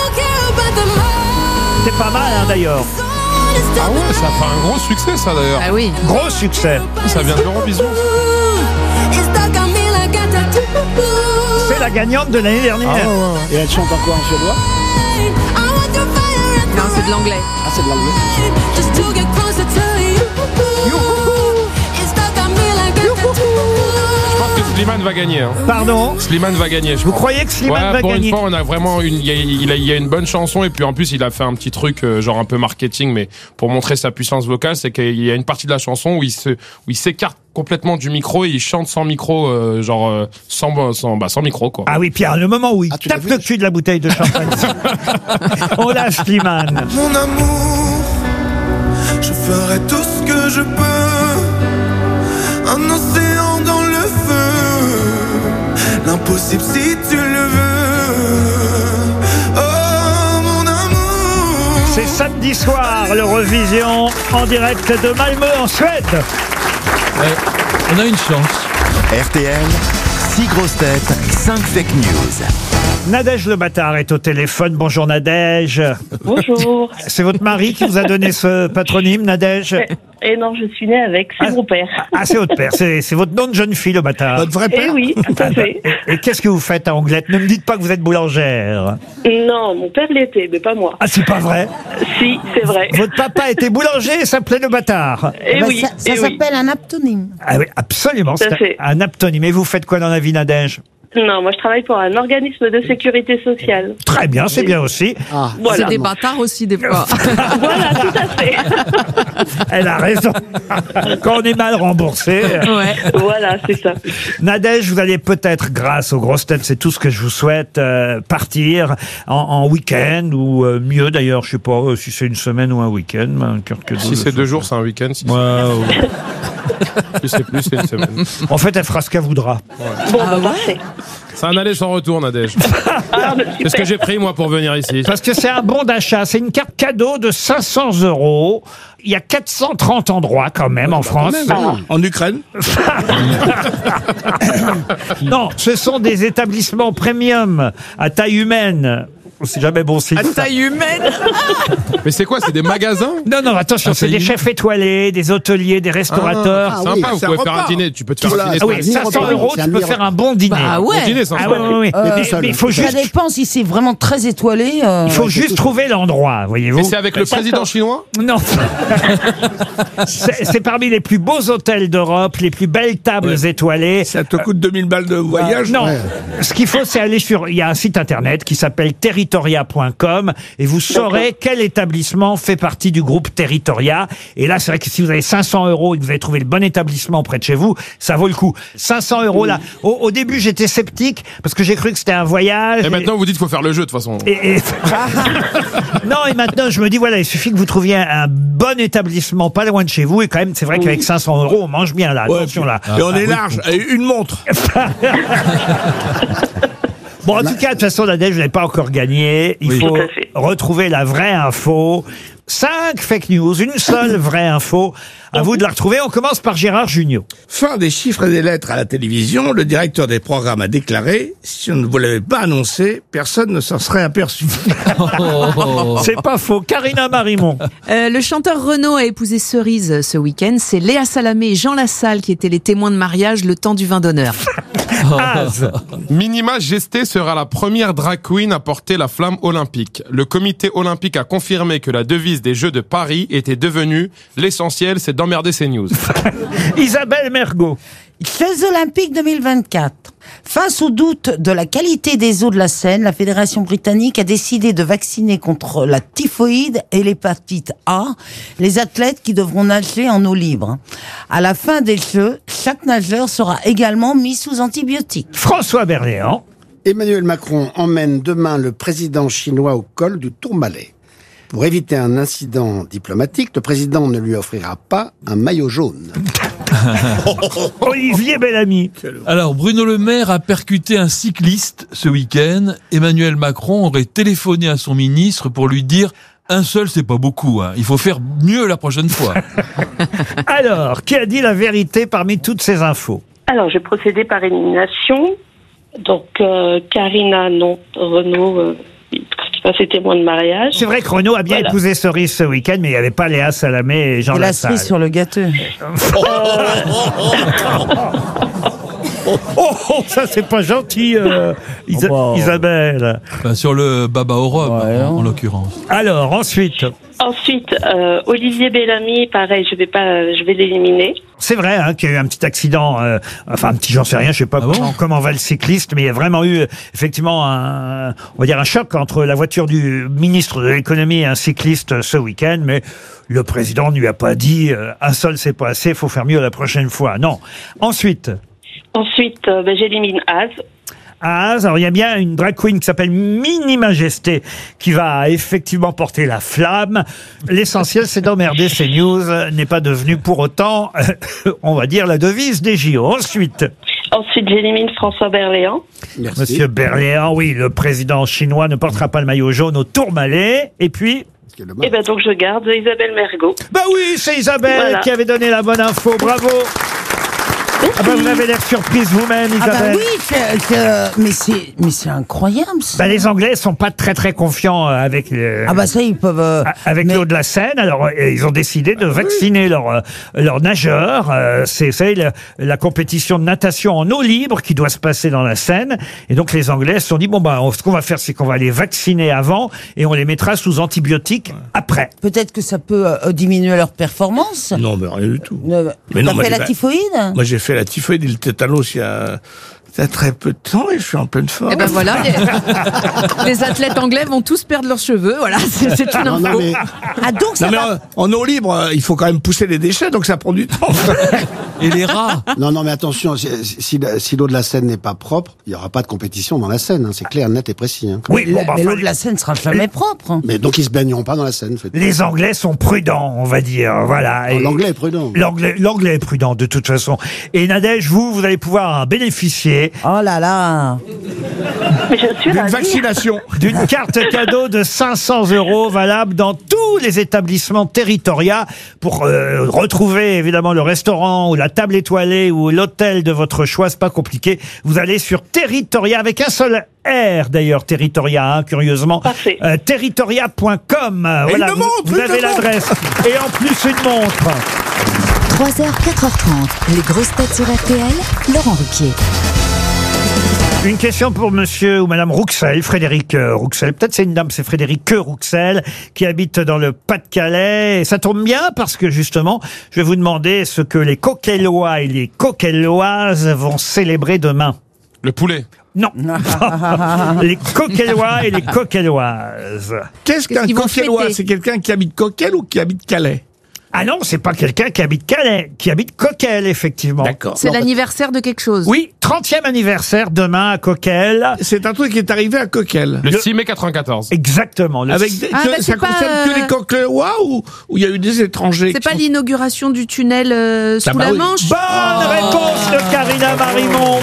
C'est pas mal, hein, d'ailleurs. Ah ouais, ça fait un gros succès, ça, d'ailleurs. Ah oui. Gros succès. Ça vient de l'Eurovision. C'est la gagnante de l'année dernière. Ah ouais. Et elle chante encore en suédois? Non, c'est de l'anglais. Ah, c'est de l'anglais. Je pense que Slimane va gagner. Hein. Pardon? Slimane va gagner. Vous croyez que Slimane va pour gagner? Pour une fois, on a vraiment il y a une bonne chanson, et puis en plus, il a fait un petit truc, genre un peu marketing, mais pour montrer sa puissance vocale, c'est qu'il y a une partie de la chanson où il s'écarte complètement du micro et il chante sans micro, sans micro, quoi. Ah oui, Pierre, le moment où il tape le cul de la bouteille de champagne. On lâche Slimane. Mon amour, je ferai tout ce que je peux. Un océan dans le feu, l'impossible si tu le veux. Oh mon amour. C'est samedi soir, l'Eurovision en direct de Malmö en Suède. On a une chance. RTL, 6 grosses têtes, 5 fake news. Nadège Le Bâtard est au téléphone. Bonjour Nadège. Bonjour. C'est votre mari qui vous a donné ce patronyme, Nadège? Et non, je suis née avec, c'est mon père. Ah, c'est votre père, c'est votre nom de jeune fille, Le Bâtard. Votre vrai père? Eh oui, tout à fait. Et qu'est-ce que vous faites à Anglette? Ne me dites pas que vous êtes boulangère. Non, mon père l'était, mais pas moi. Ah, c'est pas vrai? Si, c'est vrai. Votre papa était boulanger et s'appelait Le Bâtard. Eh oui, Ça s'appelle un aptonyme. Ah oui, absolument, Tout à c'est fait. un aptonyme. Et vous faites quoi dans la vie, Nadège? Non, moi je travaille pour un organisme de sécurité sociale. Très bien, c'est bien aussi. Voilà. C'est des bâtards aussi, des fois. Voilà, tout à fait. Elle a raison. Quand on est mal remboursé. Ouais. Voilà, c'est ça. Nadège, vous allez peut-être, grâce aux grosses têtes, c'est tout ce que je vous souhaite, partir en week-end, ou mieux d'ailleurs, je sais pas si c'est une semaine ou un week-end. Si c'est 2 jours, c'est un week-end. Si c'est plus, c'est une semaine. En fait, elle fera ce qu'elle voudra. Bon, bah parfait. C'est un aller sans retour, Nadège. Ah, bah, C'est ce que j'ai pris, moi, pour venir ici. Parce que c'est un bon d'achat, c'est une carte cadeau de 500 €. Il y a 430 endroits quand même en France. En Ukraine? Non, ce sont des établissements premium à taille humaine. C'est jamais bon signe. À taille humaine. Mais c'est quoi? C'est des magasins? Non, attention, c'est des chefs étoilés, des hôteliers, des restaurateurs. Sympa, vous pouvez faire un dîner. Tu peux te faire un dîner. Ah oui, 500 €, tu peux faire un bon dîner. Bah ouais. Bon dîner, 500 €. Oui. Mais il faut Ça juste, dépend si c'est vraiment très étoilé. il faut juste trouver l'endroit, voyez-vous. Et c'est avec le président chinois? Non. C'est parmi les plus beaux hôtels d'Europe, les plus belles tables étoilées. Ça te coûte 2000 balles de voyage? Non. Ce qu'il faut, c'est aller il y a un site internet qui s'appelle territoria.com et vous saurez quel établissement fait partie du groupe Territoria. Et là, c'est vrai que si vous avez 500 € et que vous avez trouvé le bon établissement près de chez vous, ça vaut le coup. 500 € là. Au début, j'étais sceptique parce que j'ai cru que c'était un voyage. Et maintenant, vous dites qu'il faut faire le jeu, de toute façon. Non, et maintenant, je me dis, voilà, il suffit que vous trouviez un bon établissement pas loin de chez vous. Et quand même, c'est vrai qu'avec 500 €, on mange bien, là. Attention, là. Et on est large. Et une montre. Bon, en tout cas, de toute façon, Nadège, vous n'avez pas encore gagné. Il faut retrouver la vraie info. 5 fake news, une seule vraie info. À vous de la retrouver. On commence par Gérard Jugnot. Fin des chiffres et des lettres à la télévision, le directeur des programmes a déclaré « Si on ne vous l'avait pas annoncé, personne ne s'en serait aperçu. » C'est pas faux. Karina Marimont. Le chanteur Renaud a épousé Cerise ce week-end. C'est Léa Salamé et Jean Lassalle qui étaient les témoins de mariage le temps du vin d'honneur. Minima Gesté sera la première drag queen à porter la flamme olympique. Le comité olympique a confirmé que la devise des Jeux de Paris était devenue « L'essentiel, c'est d'emmerder CNews ». Isabelle Mergot. Jeux Olympiques 2024. Face au doute de la qualité des eaux de la Seine, la Fédération britannique a décidé de vacciner contre la typhoïde et l'hépatite A les athlètes qui devront nager en eau libre. À la fin des Jeux, chaque nageur sera également mis sous antibiotiques. François Berléand. Emmanuel Macron emmène demain le président chinois au col du Tourmalet. Pour éviter un incident diplomatique, le président ne lui offrira pas un maillot jaune. Olivier Bellamy. Alors, Bruno Le Maire a percuté un cycliste ce week-end. Emmanuel Macron aurait téléphoné à son ministre pour lui dire « Un seul, c'est pas beaucoup, hein. Il faut faire mieux la prochaine fois. » Alors, qui a dit la vérité parmi toutes ces infos? Alors, je vais procéder par élimination. Donc, Karina, non. Renaud, qui fait témoin de mariage. C'est vrai que Renaud a bien épousé Cerise ce week-end, mais il n'y avait pas Léa Salamé et Jean Lassalle. Et la cerise sur le gâteau. Ça c'est pas gentil, Isabelle. Ben, sur le baba au rhum, en l'occurrence. Alors, ensuite, Olivier Bellamy, pareil, je vais l'éliminer. c'est vrai qu'il y a eu un petit accident, enfin un petit, j'en sais rien, je sais pas comment va le cycliste, mais il y a vraiment eu effectivement on va dire un choc entre la voiture du ministre de l'économie et un cycliste ce week-end, mais le président ne lui a pas dit un seul c'est pas assez, faut faire mieux la prochaine fois. Non. Ensuite, j'élimine Az. Alors il y a bien une drag queen qui s'appelle Minima Gesté qui va effectivement porter la flamme. L'essentiel, c'est d'emmerder CNews, n'est pas devenu pour autant, on va dire, la devise des JO. Ensuite, j'élimine François Berléand. Merci. Monsieur Berléand, oui, le président chinois ne portera pas le maillot jaune au Tourmalet. Et puis... donc je garde Isabelle Mergot. Bah oui, c'est Isabelle qui avait donné la bonne info. Bravo. Vous avez l'air surprise vous-même, Isabelle. Oui, mais c'est incroyable. Ça. Les Anglais sont pas très très confiants avec ça ils peuvent avec l'eau de la Seine. Alors ils ont décidé de vacciner leurs nageurs. C'est la compétition de natation en eau libre qui doit se passer dans la Seine. Et donc les Anglais se sont dit ce qu'on va faire, c'est qu'on va les vacciner avant et on les mettra sous antibiotiques après. Peut-être que ça peut diminuer leur performance. Non, mais rien du tout. T'as fait la typhoïde? Moi, j'ai fait la typhoïde et le tétanos il y a très peu de temps et je suis en pleine forme. Et ben voilà, les athlètes anglais vont tous perdre leurs cheveux. Voilà, c'est une info. En eau libre, il faut quand même pousser les déchets, donc ça prend du temps. Et les rats. Non, mais attention, si l'eau de la Seine n'est pas propre, il n'y aura pas de compétition dans la Seine. C'est clair, net et précis. Oui, mais l'eau de la Seine sera jamais propre. Mais donc ils se baigneront pas dans la Seine. Les Anglais sont prudents, on va dire. Voilà. L'Anglais est prudent. L'Anglais est prudent de toute façon. Et Nadège, vous allez pouvoir en bénéficier. Oh là là. Mais je suis D'une ravie. vaccination. D'une carte cadeau de 500 € valable dans tous les établissements Territoria pour retrouver évidemment le restaurant ou la table étoilée ou l'hôtel de votre choix. C'est pas compliqué. Vous allez sur Territoria avec un seul R d'ailleurs, Territoria, hein, curieusement. Territoria.com. Voilà, vous avez l'adresse. Et en plus une montre. 3h, 4h30, les grosses têtes sur RTL, Laurent Ruquier. Une question pour monsieur ou madame Rouxel, Frédéric Rouxel. Peut-être c'est une dame, c'est Frédéric Rouxel, qui habite dans le Pas-de-Calais. Et ça tombe bien parce que justement, je vais vous demander ce que les Coquellois et les Coquelloises vont célébrer demain. Le poulet. Non. Les Coquellois et les Coquelloises. Qu'est-ce qu'un Coquellois? C'est quelqu'un qui habite Coquel ou qui habite Calais? Ah non, c'est pas quelqu'un qui habite Calais, qui habite Coquel, effectivement. D'accord. C'est l'anniversaire de quelque chose. Oui, 30e anniversaire demain à Coquel. C'est un truc qui est arrivé à Coquel. Le 6 mai 94. Exactement. Avec ça concerne que les Coquellois ou il y a eu des étrangers? C'est pas l'inauguration du tunnel sous la Manche? Bonne réponse de Karina Marimont.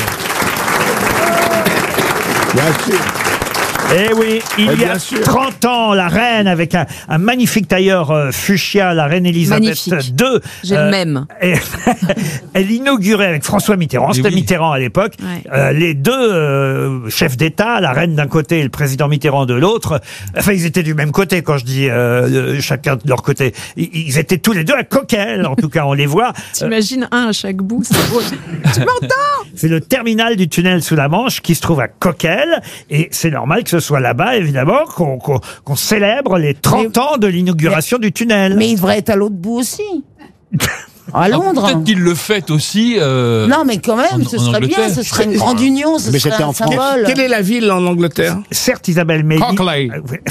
Bien sûr. Eh oui, il y a 30 ans, la reine, avec un magnifique tailleur fuchsia, la reine Elisabeth II. J'ai le même. Elle inaugurait avec François Mitterrand, c'était Mitterrand à l'époque, les deux chefs d'État, la reine d'un côté et le président Mitterrand de l'autre. Enfin, ils étaient du même côté quand je dis chacun de leur côté. Ils étaient tous les deux à Coquel, en tout cas, on les voit. T'imagines un à chaque bout, c'est beau. Tu m'entends? C'est le terminal du tunnel sous la Manche qui se trouve à Coquel, et c'est normal que ce soit là-bas, évidemment, qu'on célèbre les 30 ans de l'inauguration du tunnel. Mais il devrait être à l'autre bout aussi. À Londres. Peut-être qu'il le fête aussi. Non, mais quand même, ce serait bien, ce serait une grande union, ce serait un symbole. Quelle est la ville en Angleterre? Certes, Isabelle, mais... Coquelin.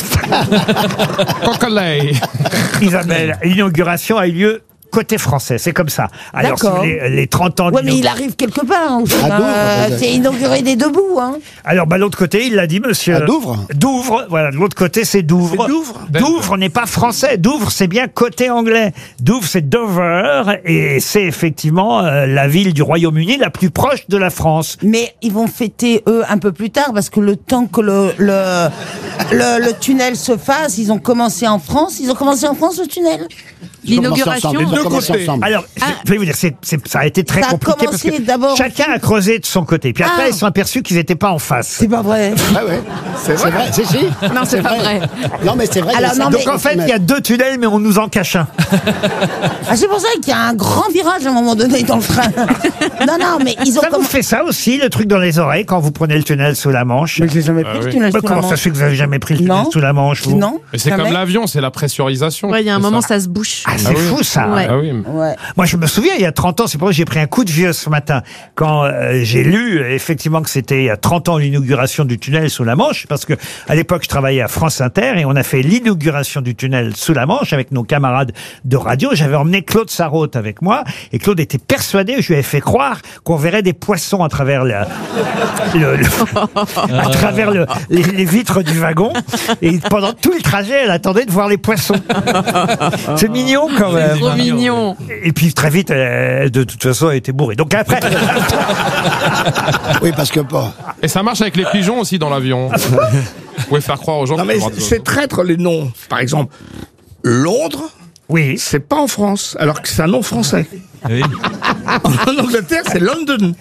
Coquelin. Isabelle, l'inauguration a eu lieu côté français, c'est comme ça. Alors, si D'accord. les 30 ans... Ouais, mais il arrive quelque part. Hein, Douvres, c'est inauguré des deux bouts. Hein. Alors, l'autre côté, il l'a dit, monsieur. À Douvres. Douvres, voilà. De l'autre côté, c'est Douvres. C'est Douvres. Douvres n'est pas français. Douvres, c'est bien côté anglais. Douvres, c'est Dover. Et c'est effectivement la ville du Royaume-Uni la plus proche de la France. Mais ils vont fêter, eux, un peu plus tard, parce que le temps que le tunnel se fasse, ils ont commencé en France. Ils ont commencé en France, le tunnel? L'inauguration. Alors, je vais vous dire, ça a été très Ça a compliqué parce commencé que d'abord- chacun a creusé de son côté. Puis après, ils se sont aperçus qu'ils n'étaient pas en face. C'est pas vrai. Ah ouais, c'est vrai. Si, si. Non, c'est pas vrai. Non, mais c'est vrai. Alors, non, Donc en fait, il y a deux tunnels, mais on nous en cache un. Ah, c'est pour ça qu'il y a un grand virage à un moment donné dans le train. non, mais ils ont Ça vous fait ça aussi, le truc dans les oreilles, quand vous prenez le tunnel sous la Manche? Mais j'ai jamais pris le tunnel sous la Comment ça Manche. se fait que vous n'avez jamais pris le tunnel Non. sous la Manche, vous? Non. Mais c'est jamais. comme l'avion, c'est la pressurisation. Ouais, il y a un C'est moment, ça. ça se bouche. Ah, c'est fou, ça. Ouais. Ah oui. Ouais. Moi, je me souviens, il y a 30 ans, c'est pour ça que j'ai pris un coup de vieux ce matin, quand j'ai lu, effectivement, que c'était il y a 30 ans l'inauguration du tunnel sous la Manche, parce que à l'époque, je travaillais à France Inter, et on a fait l'inauguration du tunnel sous la Manche avec nos camarades de radio. J'avais emmené Claude Sarraute avec moi, et Claude était persuadé, je lui avais fait croire qu'on verrait des poissons à travers à travers les vitres du wagon, et pendant tout le trajet, elle attendait de voir les poissons. C'est mignon, quand même. Trop mignon. Et puis très vite, de toute façon, elle était bourrée. Donc après, Oui, parce que pas. Et ça marche avec les pigeons aussi dans l'avion. Vous pouvez faire croire aux gens Non, que mais le droit de- c'est traître les noms. Par exemple, Londres, oui, c'est pas en France, alors que c'est un nom français. Oui. En Angleterre, c'est London.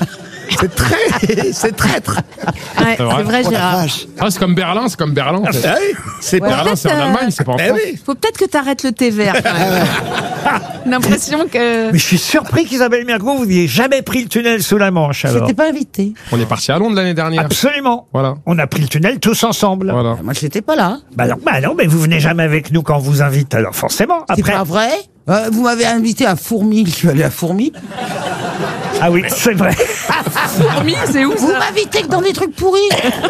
C'est traître. Ouais, c'est vrai, Oh la Gérard. vache. Ah, c'est comme Berlin, c'est comme Berlin. en fait. Ah oui, c'est Berlin, pas. c'est en Allemagne, c'est pas en Eh France. oui. Faut peut-être que t'arrêtes le thé vert, quand même. L'impression que... mais je suis surpris qu'Isabelle Mergo, vous n'ayez jamais pris le tunnel sous la Manche, alors. J'étais pas invité. On est parti à Londres l'année dernière. Absolument. Voilà. On a pris le tunnel tous ensemble. Voilà. Moi, j'étais pas là. Bah non, mais vous venez jamais avec nous quand on vous invite, alors forcément. C'est Après, pas vrai. Vous m'avez invité à Fourmi, je suis allé à Fourmi. ah oui, c'est vrai. Fourmi, c'est où, Vous ça? m'invitez que dans des trucs pourris.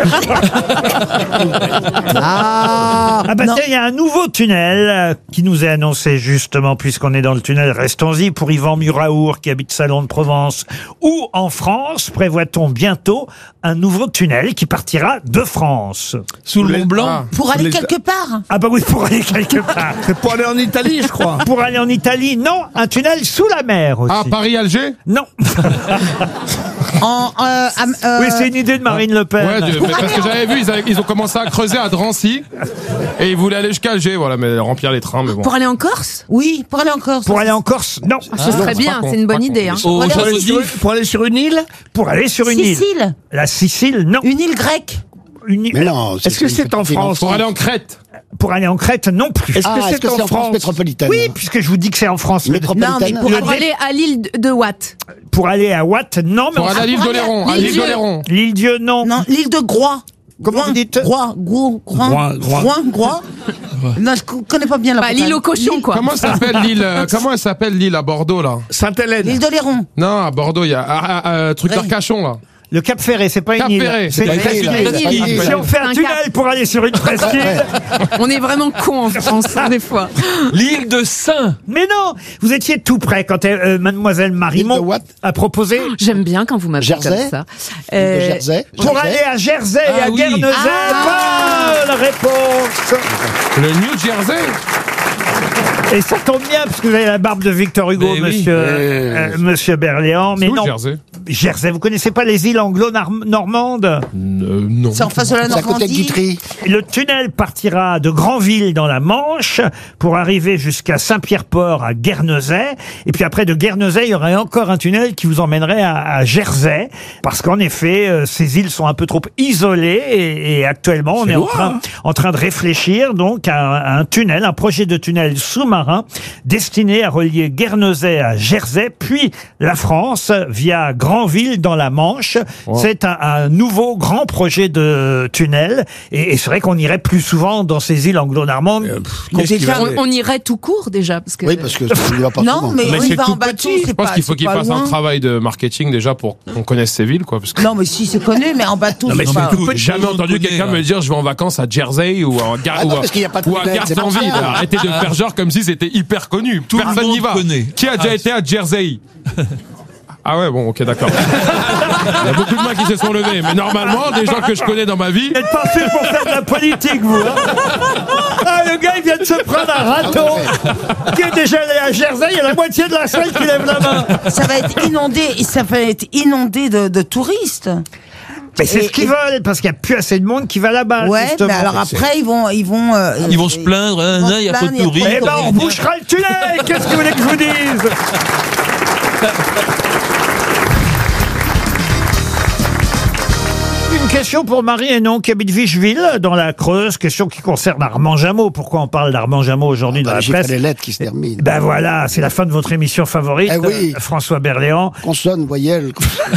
Ah bah non. tiens, il y a un nouveau tunnel qui nous est annoncé justement, puisqu'on est dans le tunnel, restons-y, pour Yvan Muraour qui habite Salon de Provence. Où en France prévoit-on bientôt un nouveau tunnel qui partira de France? Sous le Mont Blanc. Pour aller Les- quelque part. Ah bah oui, pour aller quelque part. C'est pour aller en Italie, je crois. Pour aller en Italie, non, un tunnel sous la mer aussi. Ah, Paris-Alger Non. Oui, c'est une idée de Marine Le Pen. Ouais, mais parce que j'avais vu, ils ont commencé à creuser à Drancy et ils voulaient aller jusqu'à Alger, voilà, mais remplir les trains, mais bon. Pour aller en Corse? Oui, pour aller en Corse. Pour aller en Corse, non. Ce serait bien, c'est une bonne idée. Hein. Pour aller sur une île? Pour aller sur une île. Sicile. La Sicile, non. Une île grecque. Mais non. Est-ce que c'est en France? Pour aller en Crète? Pour aller en Crète, non plus. Est-ce que c'est en France métropolitaine? Oui, puisque je vous dis que c'est en France Non, mais Pour aller à l'île de Watt. Pour aller à Watt, non. Pour aller à l'île d'Oléron. À l'île d'Oléron. L'île Dieu, non. Non, l'île de Groix. Comment vous dites? Groix. Non, je connais pas bien la bretagne. L'île aux cochons, quoi. Comment s'appelle l'île? Comment elle s'appelle l'île à Bordeaux là? Sainte-Hélène. L'île d'Oléron. Non, à Bordeaux, il y a truc d'Arcachon là. Le Cap Ferré, c'est pas une île. C'est une île. Si on fait un tunnel pour aller sur une presqu'île. On est vraiment cons en France, des fois. L'île de Saint. Mais non, vous étiez tout près quand mademoiselle Marimont a proposé. J'aime bien quand vous m'appelez comme ça. Jersey. Pour aller à Jersey et à Guernesey. Bonne réponse. Le New Jersey. Et ça tombe bien, parce que vous avez la barbe de Victor Hugo, monsieur Berléand. Mais non. Jersey, vous connaissez pas les îles anglo-normandes? Non. C'est en face de la Normandie. Le tunnel partira de Granville dans la Manche pour arriver jusqu'à Saint-Pierre-Port à Guernesey. Et puis après de Guernesey, il y aurait encore un tunnel qui vous emmènerait à Jersey. Parce qu'en effet, ces îles sont un peu trop isolées et actuellement, on est en train de réfléchir donc à un tunnel, un projet de tunnel sous-marin destiné à relier Guernesey à Jersey, puis la France via Granville dans la Manche. Wow. C'est un nouveau grand projet de tunnel et c'est vrai qu'on irait plus souvent dans ces îles anglo-normandes. On irait tout court déjà parce que oui, parce que ça ne va pas non, mais on y va en bateau. Je pense qu'il faut qu'il fasse un travail de marketing déjà pour qu'on connaisse ces villes, quoi. Parce que... Non, mais si c'est connu, mais en bateau. J'ai jamais entendu quelqu'un me dire je vais en vacances à Jersey ou à Garsonville. Arrêtez de faire genre comme si c'était hyper connu. Personne n'y va. Qui a déjà été à Jersey? Ah ouais, bon, ok, d'accord. Il y a beaucoup de mains qui se sont levées, mais normalement, des gens que je connais dans ma vie... Vous n'êtes pas fait pour faire de la politique, vous, hein. Ah, le gars, il vient de se prendre un râteau qui est déjà allé à Jersey, il y a la moitié de la salle qui lève la main. Ça va être inondé de touristes. Mais c'est ce qu'ils veulent, parce qu'il n'y a plus assez de monde qui va là-bas. Ouais, justement. mais alors après, ils vont se plaindre, il n'y a pas de touristes. Eh ben, on bouchera le tunnel. Qu'est-ce que vous voulez que je vous dise? Une question pour Marie Hénon qui habite Vicheville dans la Creuse, question qui concerne Armand Jameau. Pourquoi on parle d'Armand Jameau aujourd'hui dans la presse? Les lettres qui se terminent. Ben voilà, c'est la fin de votre émission favorite, François Berléand. Consonne, voyelle.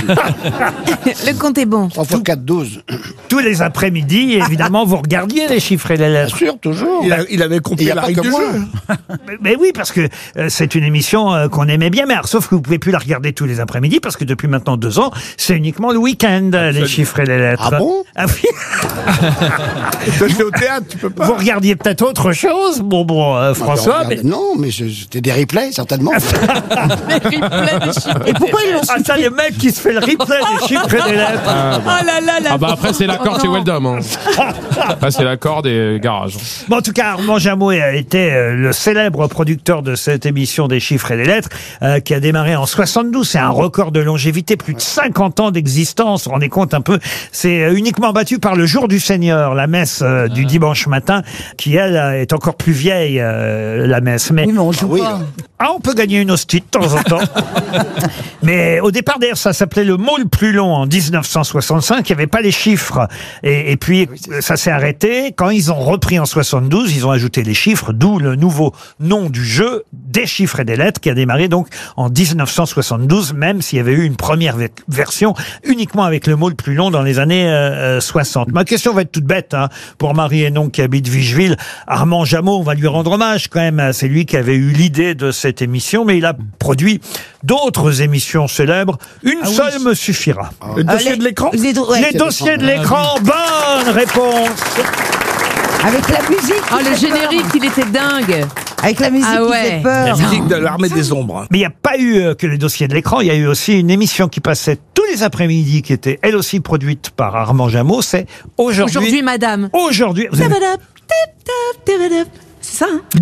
Le compte est bon. 3 x 4, 12. Tous les après-midi, évidemment, vous regardiez les chiffres et les lettres. Bien sûr, toujours. Il avait compris la règle du jeu. Mais oui, parce que c'est une émission qu'on aimait bien, mais alors, sauf que vous pouvez plus la regarder tous les après-midi, parce que depuis maintenant 2 ans, c'est uniquement le week-end, les chiffres et les lettres. Ah bon? Ah oui. C'était au théâtre, tu peux pas. Vous regardiez peut-être autre chose, François. Mais... Non, mais c'était des replays, certainement. Les replays des chiffres. Et pourquoi ils l'ont supprimé? Ça, les mecs qui se fait le replay des chiffres et des lettres. Oh là là là. Ah bah après, c'est l'accord chez Weldom. Hein. Après, c'est l'accord des garages. Bon, en tout cas, Armand Jameau était le célèbre producteur de cette émission des chiffres et des lettres, qui a démarré en 72. C'est un record de longévité, plus de 50 ans d'existence. Vous vous rendez compte un peu? C'est uniquement battu par le Jour du Seigneur, la messe du dimanche matin, qui, elle, est encore plus vieille, la messe. Mais, oui, mais on joue pas. On peut gagner une hostie de temps en temps. Mais au départ, d'ailleurs, ça s'appelait le mot le plus long en 1965. Il n'y avait pas les chiffres. Et puis, ça s'est arrêté. Quand ils ont repris en 72, ils ont ajouté les chiffres, d'où le nouveau nom du jeu, des chiffres et des lettres, qui a démarré donc en 1972, même s'il y avait eu une première version uniquement avec le mot le plus long dans les années 60. Ma question va être toute bête, hein, pour Marie Hénon qui habite Vicheville. Armand Jameau, on va lui rendre hommage quand même. C'est lui qui avait eu l'idée de cette émission, mais il a produit d'autres émissions célèbres. Une seule me suffira. Le dossier de l'écran? Les dossiers de l'écran, bonne réponse. Avec la musique. Oh, le générique, il était dingue. Avec la musique qui fait peur. La musique de l'Armée des Ombres. Mais il n'y a pas eu que les dossiers de l'écran, il y a eu aussi une émission qui passait tous les après-midi, qui était elle aussi produite par Armand Jameau, c'est Aujourd'hui Madame. Aujourd'hui, C'est ça, hein?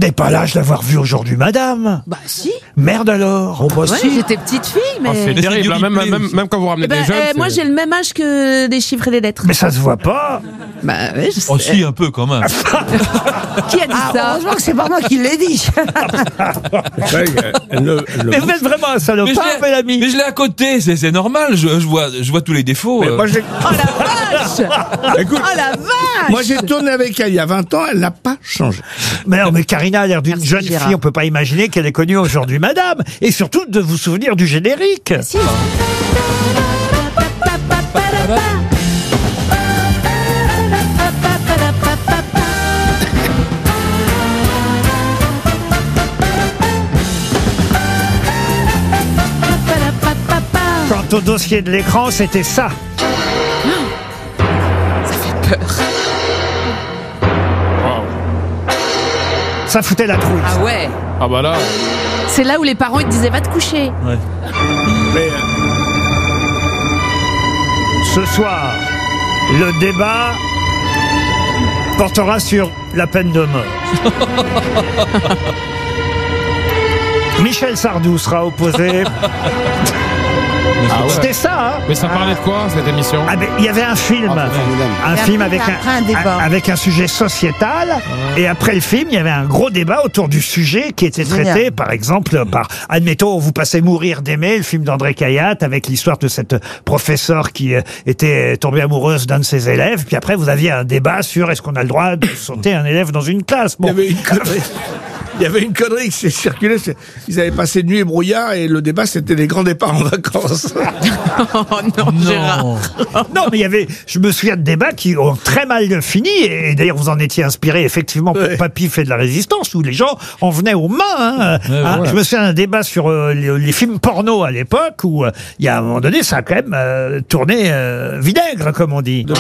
n'avez pas l'âge d'avoir vu Aujourd'hui Madame. Bah si. Merde alors. Ouais, j'étais petite fille, mais... C'est terrible, hein, même quand vous ramenez des jeunes. moi, j'ai le même âge que des chiffres et des lettres. Mais ça se voit pas. Bah ouais, je sais. Aussi un peu quand même. Qui a dit ça? Heureusement que c'est pas moi qui l'ai dit. Mais vous êtes vraiment un salopard, Mélanie. Mais je l'ai à côté, c'est normal, je vois tous les défauts. Moi, Oh la vache! Écoute, Oh la vache! moi j'ai tourné avec elle il y a 20 ans, elle n'a pas changé. Mais non, mais Karina a l'air d'une jeune Gérard. fille, on peut pas imaginer qu'elle est connue Aujourd'hui Madame. Et surtout de vous souvenir du générique. Si. Quant au dossier de l'écran, c'était ça. Ça fait peur. Ça foutait la trouille. Ah ouais. Ah bah là. C'est là où les parents ils te disaient va te coucher. Ouais. Mais Ce soir, le débat portera sur la peine de mort. Michel Sardou sera opposé. Ah ouais. C'était ça, hein? Mais ça parlait de quoi, cette émission? Ah ben, il y avait un film, un film avec un débat. avec un sujet sociétal, et après le film, il y avait un gros débat autour du sujet qui était traité, Génial. par exemple, par, admettons, Vous passez mourir d'aimer, le film d'André Cayatte, avec l'histoire de cette professeure qui était tombée amoureuse d'un de ses élèves, puis après, vous aviez un débat sur est-ce qu'on a le droit de sauter un élève dans une classe. il y avait une connerie. Il y avait une connerie qui s'est circulée. Ils avaient passé nuit et brouillard et le débat c'était les grands départs en vacances. Oh non, Gérard. Non, mais il y avait, je me souviens de débats qui ont très mal fini, et d'ailleurs vous en étiez inspiré effectivement pour Papy fait de la résistance, où les gens en venaient aux mains. Hein. voilà. Je me souviens d'un débat sur les films porno à l'époque, où il y a un moment donné, ça a quand même tourné vinaigre, comme on dit.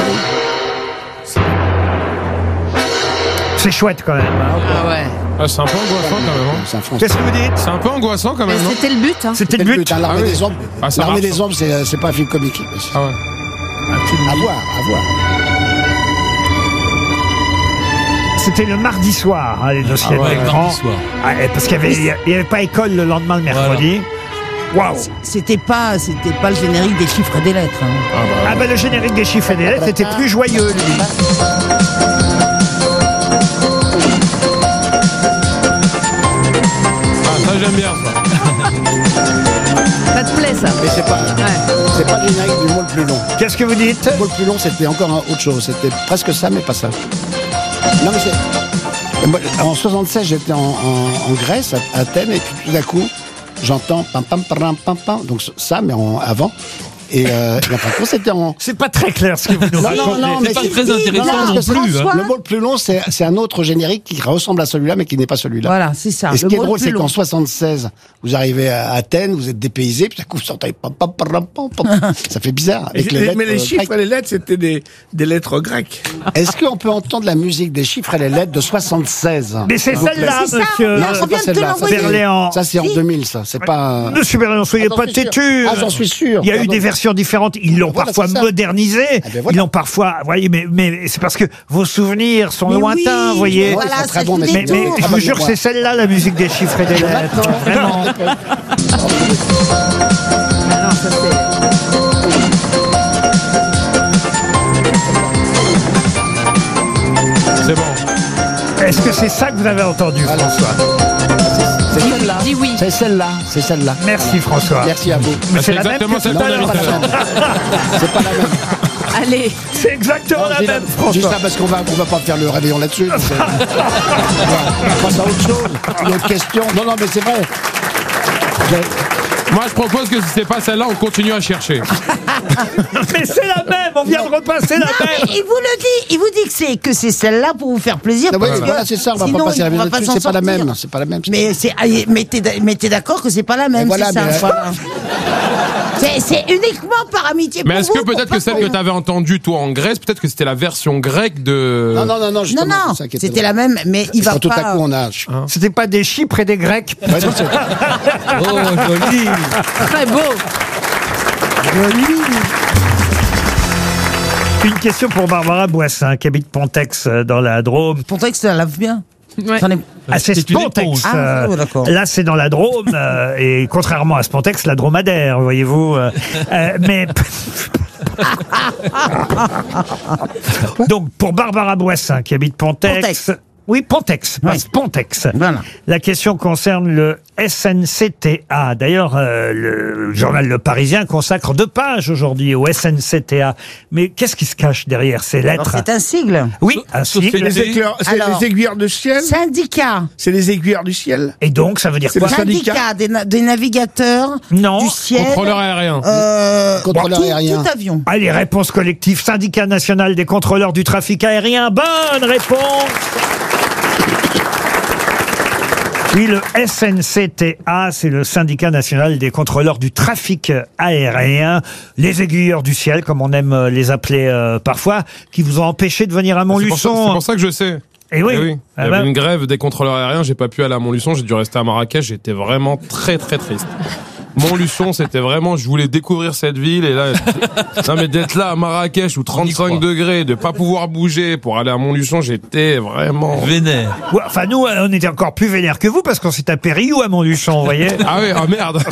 C'est chouette quand même. Ah ouais. Ah, c'est un peu angoissant quand même. Hein. Qu'est-ce que vous dites? C'est un peu angoissant quand Mais même, non? c'était le but. Hein. C'était le but. Hein, L'Armée Ah oui. des Ombres. Ah, ça L'Armée marche. des Ombres, c'est pas un film comique. Ah ouais. À voir. C'était le mardi soir, hein, les dossiers Ah ouais, de l'écran. mardi soir. Ah, parce qu'il y avait pas école le lendemain, le mercredi. Waouh! C'était pas le générique des chiffres et des lettres. Hein. Ah ben le générique des chiffres et des lettres était plus joyeux, lui. Ah, ça j'aime bien ça. Ça te plaît ça? Mais c'est pas le générique du mot le plus long. Qu'est-ce que vous dites? Le mot le plus long, c'était encore autre chose. C'était presque ça, mais pas ça. Non, mais c'est... Moi, en 76, j'étais en Grèce, à Athènes, et puis tout d'un coup, j'entends pam pam pam pam pam. Donc ça, mais avant. Et par contre, c'était en... C'est pas très clair ce que vous nous racontez. C'est pas très intéressant parce non que c'est plus. Le mot le plus long, c'est un autre générique qui ressemble à celui-là, mais qui n'est pas celui-là. Voilà, c'est ça. Et ce le qui est mot le drôle, plus c'est long. qu'en 76, vous arrivez à Athènes, vous êtes dépaysé, puis d'un coup, vous sortez pam pam pam pam pam. Ça fait bizarre. Avec les lettres, Mais les chiffres grecques. et les lettres c'était des lettres grecques. Est-ce qu'on peut entendre la musique des chiffres et les lettres de 76? Mais c'est s'il vous plaît? celle-là, C'est ça, monsieur. Non, on c'est vient pas de te celle-là. l'envoyer. Berléand. Ça, c'est en 2000, ça. C'est pas... Monsieur Berléand, soyez j'en pas suis sûr. têtu. Ah, j'en suis sûr. Il y a eu Pardon. des versions différentes. Ils l'ont Voilà, parfois c'est ça. modernisé. Ah, ben voilà. Ils l'ont parfois, vous voyez, mais c'est parce que vos souvenirs sont Mais lointains, oui, vous voyez. voilà, ils sont très ça bons, joue mais- des Mais tours. je vous jure que c'est celle-là, la musique des chiffres et des lettres. Vraiment. Ah non, ça C'est bon. Est-ce que c'est ça que vous avez entendu, François? C'est celle-là. Dis oui. C'est celle-là. C'est celle-là. Merci, François. Merci à vous. Mais Ah, c'est la même exactement que celle tout qu'on à a l'heure. mis tout à l'heure. C'est pas la même. c'est... Allez. C'est exactement la même, Dis François. ça parce qu'on va pas faire le réveillon là-dessus. donc, on passe à autre chose. Une autre question. Non, mais c'est vrai. Moi je propose que si c'est pas celle-là, on continue à chercher. Mais c'est la même, on vient de repasser la Non, mais même. il vous le dit, il vous dit que c'est celle-là pour vous faire plaisir. Ah, parce oui, que voilà, c'est ça. On va sinon, pas passer la il pourra réveillon pas là-dessus. s'en C'est pas la sortir. même. C'est pas la même. Mais t'es d'accord que c'est pas la même, Voilà, c'est ça. mais- Voilà. C'est uniquement par amitié Mais pour est-ce vous, que peut-être pour que celle pas que t'avais entendue toi en Grèce, peut-être que c'était la version grecque de... Non, justement, Non, c'est ça qui était c'était drôle. la même, mais il va Quand tout à pas... coup, on a... C'était pas des Chypres et des Grecs. Ouais, non, c'est- Oh, joli. Très beau. Une question pour Barbara Boissin, qui habite Pontex dans la Drôme. Pontex, ça lave bien. C'est C'est une Spontex. éponge. D'accord. Là, c'est dans la Drôme. Et contrairement à Spontex, la dromadaire, voyez-vous. Mais... Donc, pour Barbara Boissin, qui habite Pontex. Oui, Pontex, pas Spontex. Voilà. La question concerne le SNCTA. D'ailleurs, le journal Le Parisien consacre 2 pages aujourd'hui au SNCTA. Mais qu'est-ce qui se cache derrière ces lettres? Alors, c'est un sigle. Oui, un sigle. C'est les aiguilleurs du ciel. Syndicat. C'est les aiguilleurs du ciel. Et donc, ça veut dire quoi? Syndicat des navigateurs du ciel. Contrôleur aérien. Contrôleur aérien. Tout avion. Allez, réponse collective. Syndicat national des contrôleurs du trafic aérien. Bonne réponse. Oui, le SNCTA, c'est le syndicat national des contrôleurs du trafic aérien, les aiguilleurs du ciel, comme on aime les appeler parfois, qui vous ont empêché de venir à Montluçon. C'est pour ça que je sais. Et oui. Il y avait une grève des contrôleurs aériens, j'ai pas pu aller à Montluçon, j'ai dû rester à Marrakech, j'étais vraiment très très triste. Montluçon, c'était vraiment, je voulais découvrir cette ville et là, non mais d'être là à Marrakech où 35 degrés, de pas pouvoir bouger pour aller à Montluçon, j'étais vraiment vénère. Ouais, enfin nous, on était encore plus vénère que vous parce qu'on s'est tapé Rio à Montluçon, vous voyez. Ah oui, ah merde.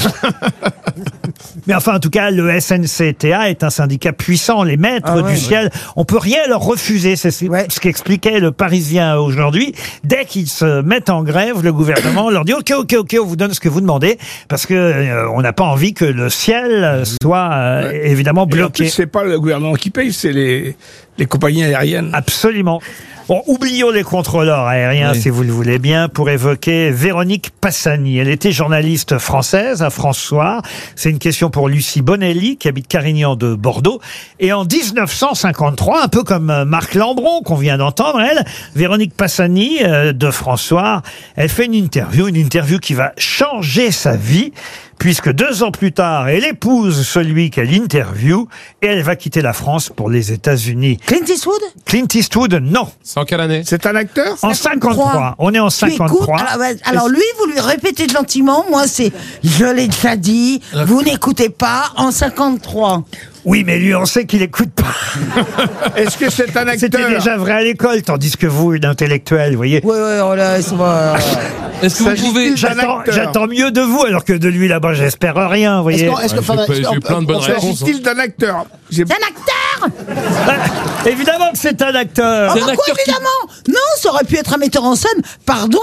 Mais enfin, en tout cas, le SNCTA est un syndicat puissant, les maîtres du ciel. On peut rien leur refuser. C'est ce qu'expliquait le Parisien aujourd'hui. Dès qu'ils se mettent en grève, le gouvernement leur dit OK, on vous donne ce que vous demandez parce que on n'a pas envie que le ciel soit évidemment bloqué. Et en plus, c'est pas le gouvernement qui paye, c'est les compagnies aériennes. Absolument. Bon, oublions les contrôleurs aériens, si vous le voulez bien, pour évoquer Véronique Passani. Elle était journaliste française à France Soir. C'est une question pour Lucie Bonelli, qui habite Carignan de Bordeaux. Et en 1953, un peu comme Marc Lambron, qu'on vient d'entendre, Véronique Passani de France Soir, elle fait une interview qui va changer sa vie, puisque 2 ans plus tard, elle épouse celui qu'elle interview et elle va quitter la France pour les États-Unis. Clint Eastwood? Clint Eastwood, non. C'est en quelle année? C'est un acteur? En 53. On est en 53. Alors lui, vous lui répétez gentiment. Moi, c'est je l'ai déjà dit. Vous n'écoutez pas en 53. Oui, mais lui, on sait qu'il écoute pas. Est-ce que c'est un acteur? C'était déjà vrai à l'école, tandis que vous, une intellectuelle, vous voyez. Ouais, on l'a. Est-ce que vous pouvez... J'attends mieux de vous, alors que de lui, là-bas, j'espère rien, vous voyez. J'ai eu plein de bonnes réponses. S'agit-il d'un acteur? C'est un acteur? Évidemment que c'est un acteur. Oh, pourquoi évidemment? Non, ça aurait pu être un metteur en scène. Pardon.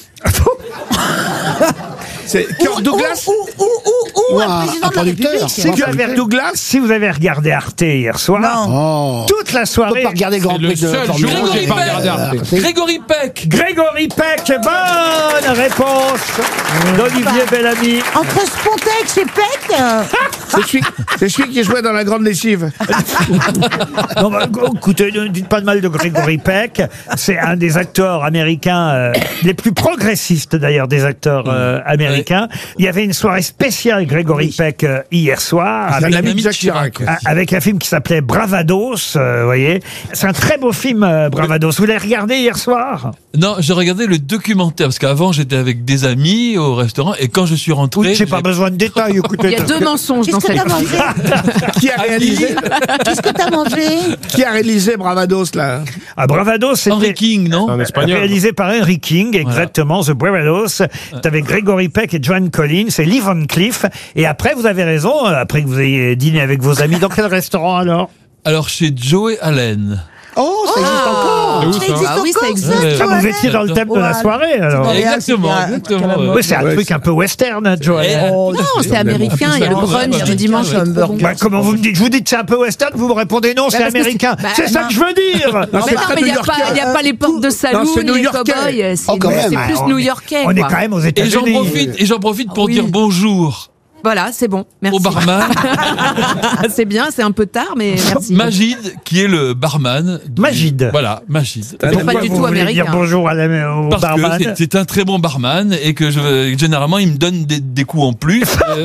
C'est Kirk Douglas ou un président de la République. Si vous avez regardé Arte hier soir, toute la soirée. On peut pas regarder Grand Prix de Formule 1. Grégory Peck. Grégory Peck, bonne réponse d'Olivier Bellamy. Entre Spontex et Peck. C'est celui qui jouait dans La Grande Lessive. Non, bah, écoutez, ne dites pas de mal de Grégory Peck. C'est un des acteurs américains les plus progressistes d'ailleurs des acteurs américains. Il y avait une soirée spéciale Grégory Peck hier soir avec un ami de Jacques Chirac. Avec un film qui s'appelait Bravados. Voyez, c'est un très beau film Bravados. Vous l'avez regardé hier soir? Non, j'ai regardé le documentaire parce qu'avant j'étais avec des amis au restaurant et quand je suis rentré, oui, j'ai pas besoin de détails. Écoutez, il y a 2 mensonges dans cette mangé? Qui a réalisé? Qu'est-ce que t'as mangé? Qui a réalisé Bravados là? Bravados, c'était Henry King, non? Un espagnol. Réalisé par Henry King, exactement, The Bravados. Avec Grégory Peck et Joan Collins et Lee Van Cleef. Et après, vous avez raison, après que vous ayez dîné avec vos amis, dans quel restaurant alors? Alors chez Joey Allen. Oh, ça existe encore. C'est où, ça? Ça existe Oui, ça encore, existe. Vous étiez dans le thème de la soirée alors. Exactement. Oui, c'est un truc un peu western, Joe. Non, c'est américain. Il y a le brunch du dimanche. Bah, comment vous me dites? Je vous dis que c'est un peu western, vous me répondez non, c'est américain. C'est ça que je veux dire. Mais non, mais il n'y a pas les portes de saloon, les cow-boys. C'est plus new-yorkais. On est quand même aux États-Unis. Et j'en profite pour dire bonjour. Voilà, c'est bon. Merci. Au barman. C'est bien, c'est un peu tard, mais merci. Magid, qui est le barman. Magid. Voilà, Magid. C'est pas du tout américain. Dire bonjour au Parce barman. que c'est un très bon barman et que généralement il me donne des coups en plus.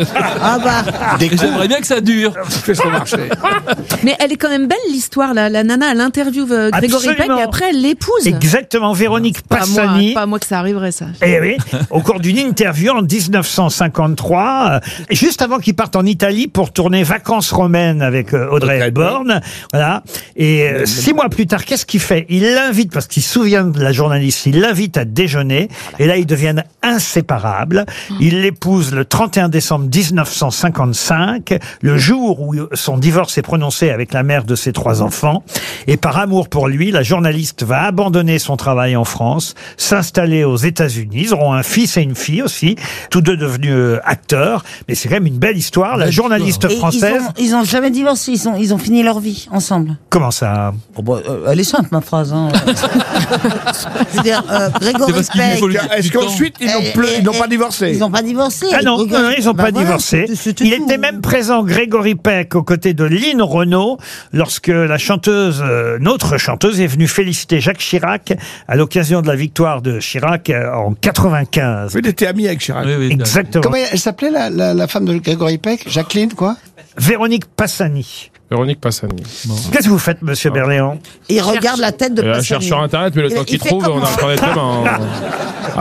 Et j'aimerais bien que ça dure. Fait son marché. Mais elle est quand même belle l'histoire là. La nana, elle interviewe Grégory Peck et après elle l'épouse. Exactement, Véronique Passani. Pas à moi que ça arriverait ça. Eh oui, au cours d'une interview en 1953, juste avant qu'il parte en Italie pour tourner Vacances romaines avec Audrey Hepburn. Voilà. Et 6 mois plus tard, qu'est-ce qu'il fait? Il l'invite, parce qu'il se souvient de la journaliste, il l'invite à déjeuner. Et là, ils deviennent inséparables. Il l'épouse le 31 décembre 1955, le jour où son divorce est prononcé avec la mère de ses 3 enfants. Et par amour pour lui, la journaliste va abandonner son travail en France, s'installer aux États-Unis. Ils auront un fils et une fille aussi, tous deux devenus acteurs. Mais c'est quand même une belle histoire. La journaliste française... Ils ont jamais divorcé, ils ont fini leur vie ensemble. Comment ça? Elle est simple, ma phrase. Hein. Je veux dire, Grégory Peck... Est-ce qu'ensuite, ils n'ont pas divorcé? Ils n'ont pas divorcé. Ah non, ils n'ont pas divorcé. Il était même présent, Grégory Peck, aux côtés de Lynn Renaud, lorsque la chanteuse, notre chanteuse, est venue féliciter Jacques Chirac à l'occasion de la victoire de Chirac en 95. Il était ami avec Chirac. Oui, Exactement. Comment elle s'appelait la femme de Grégory Peck? Jacqueline, quoi? Véronique Passani. Véronique Passani. Qu'est-ce que vous faites, monsieur Berléand? Il regarde la tête de Je Passani. cherche sur Internet, mais le temps qu'il trouve, on a très bien.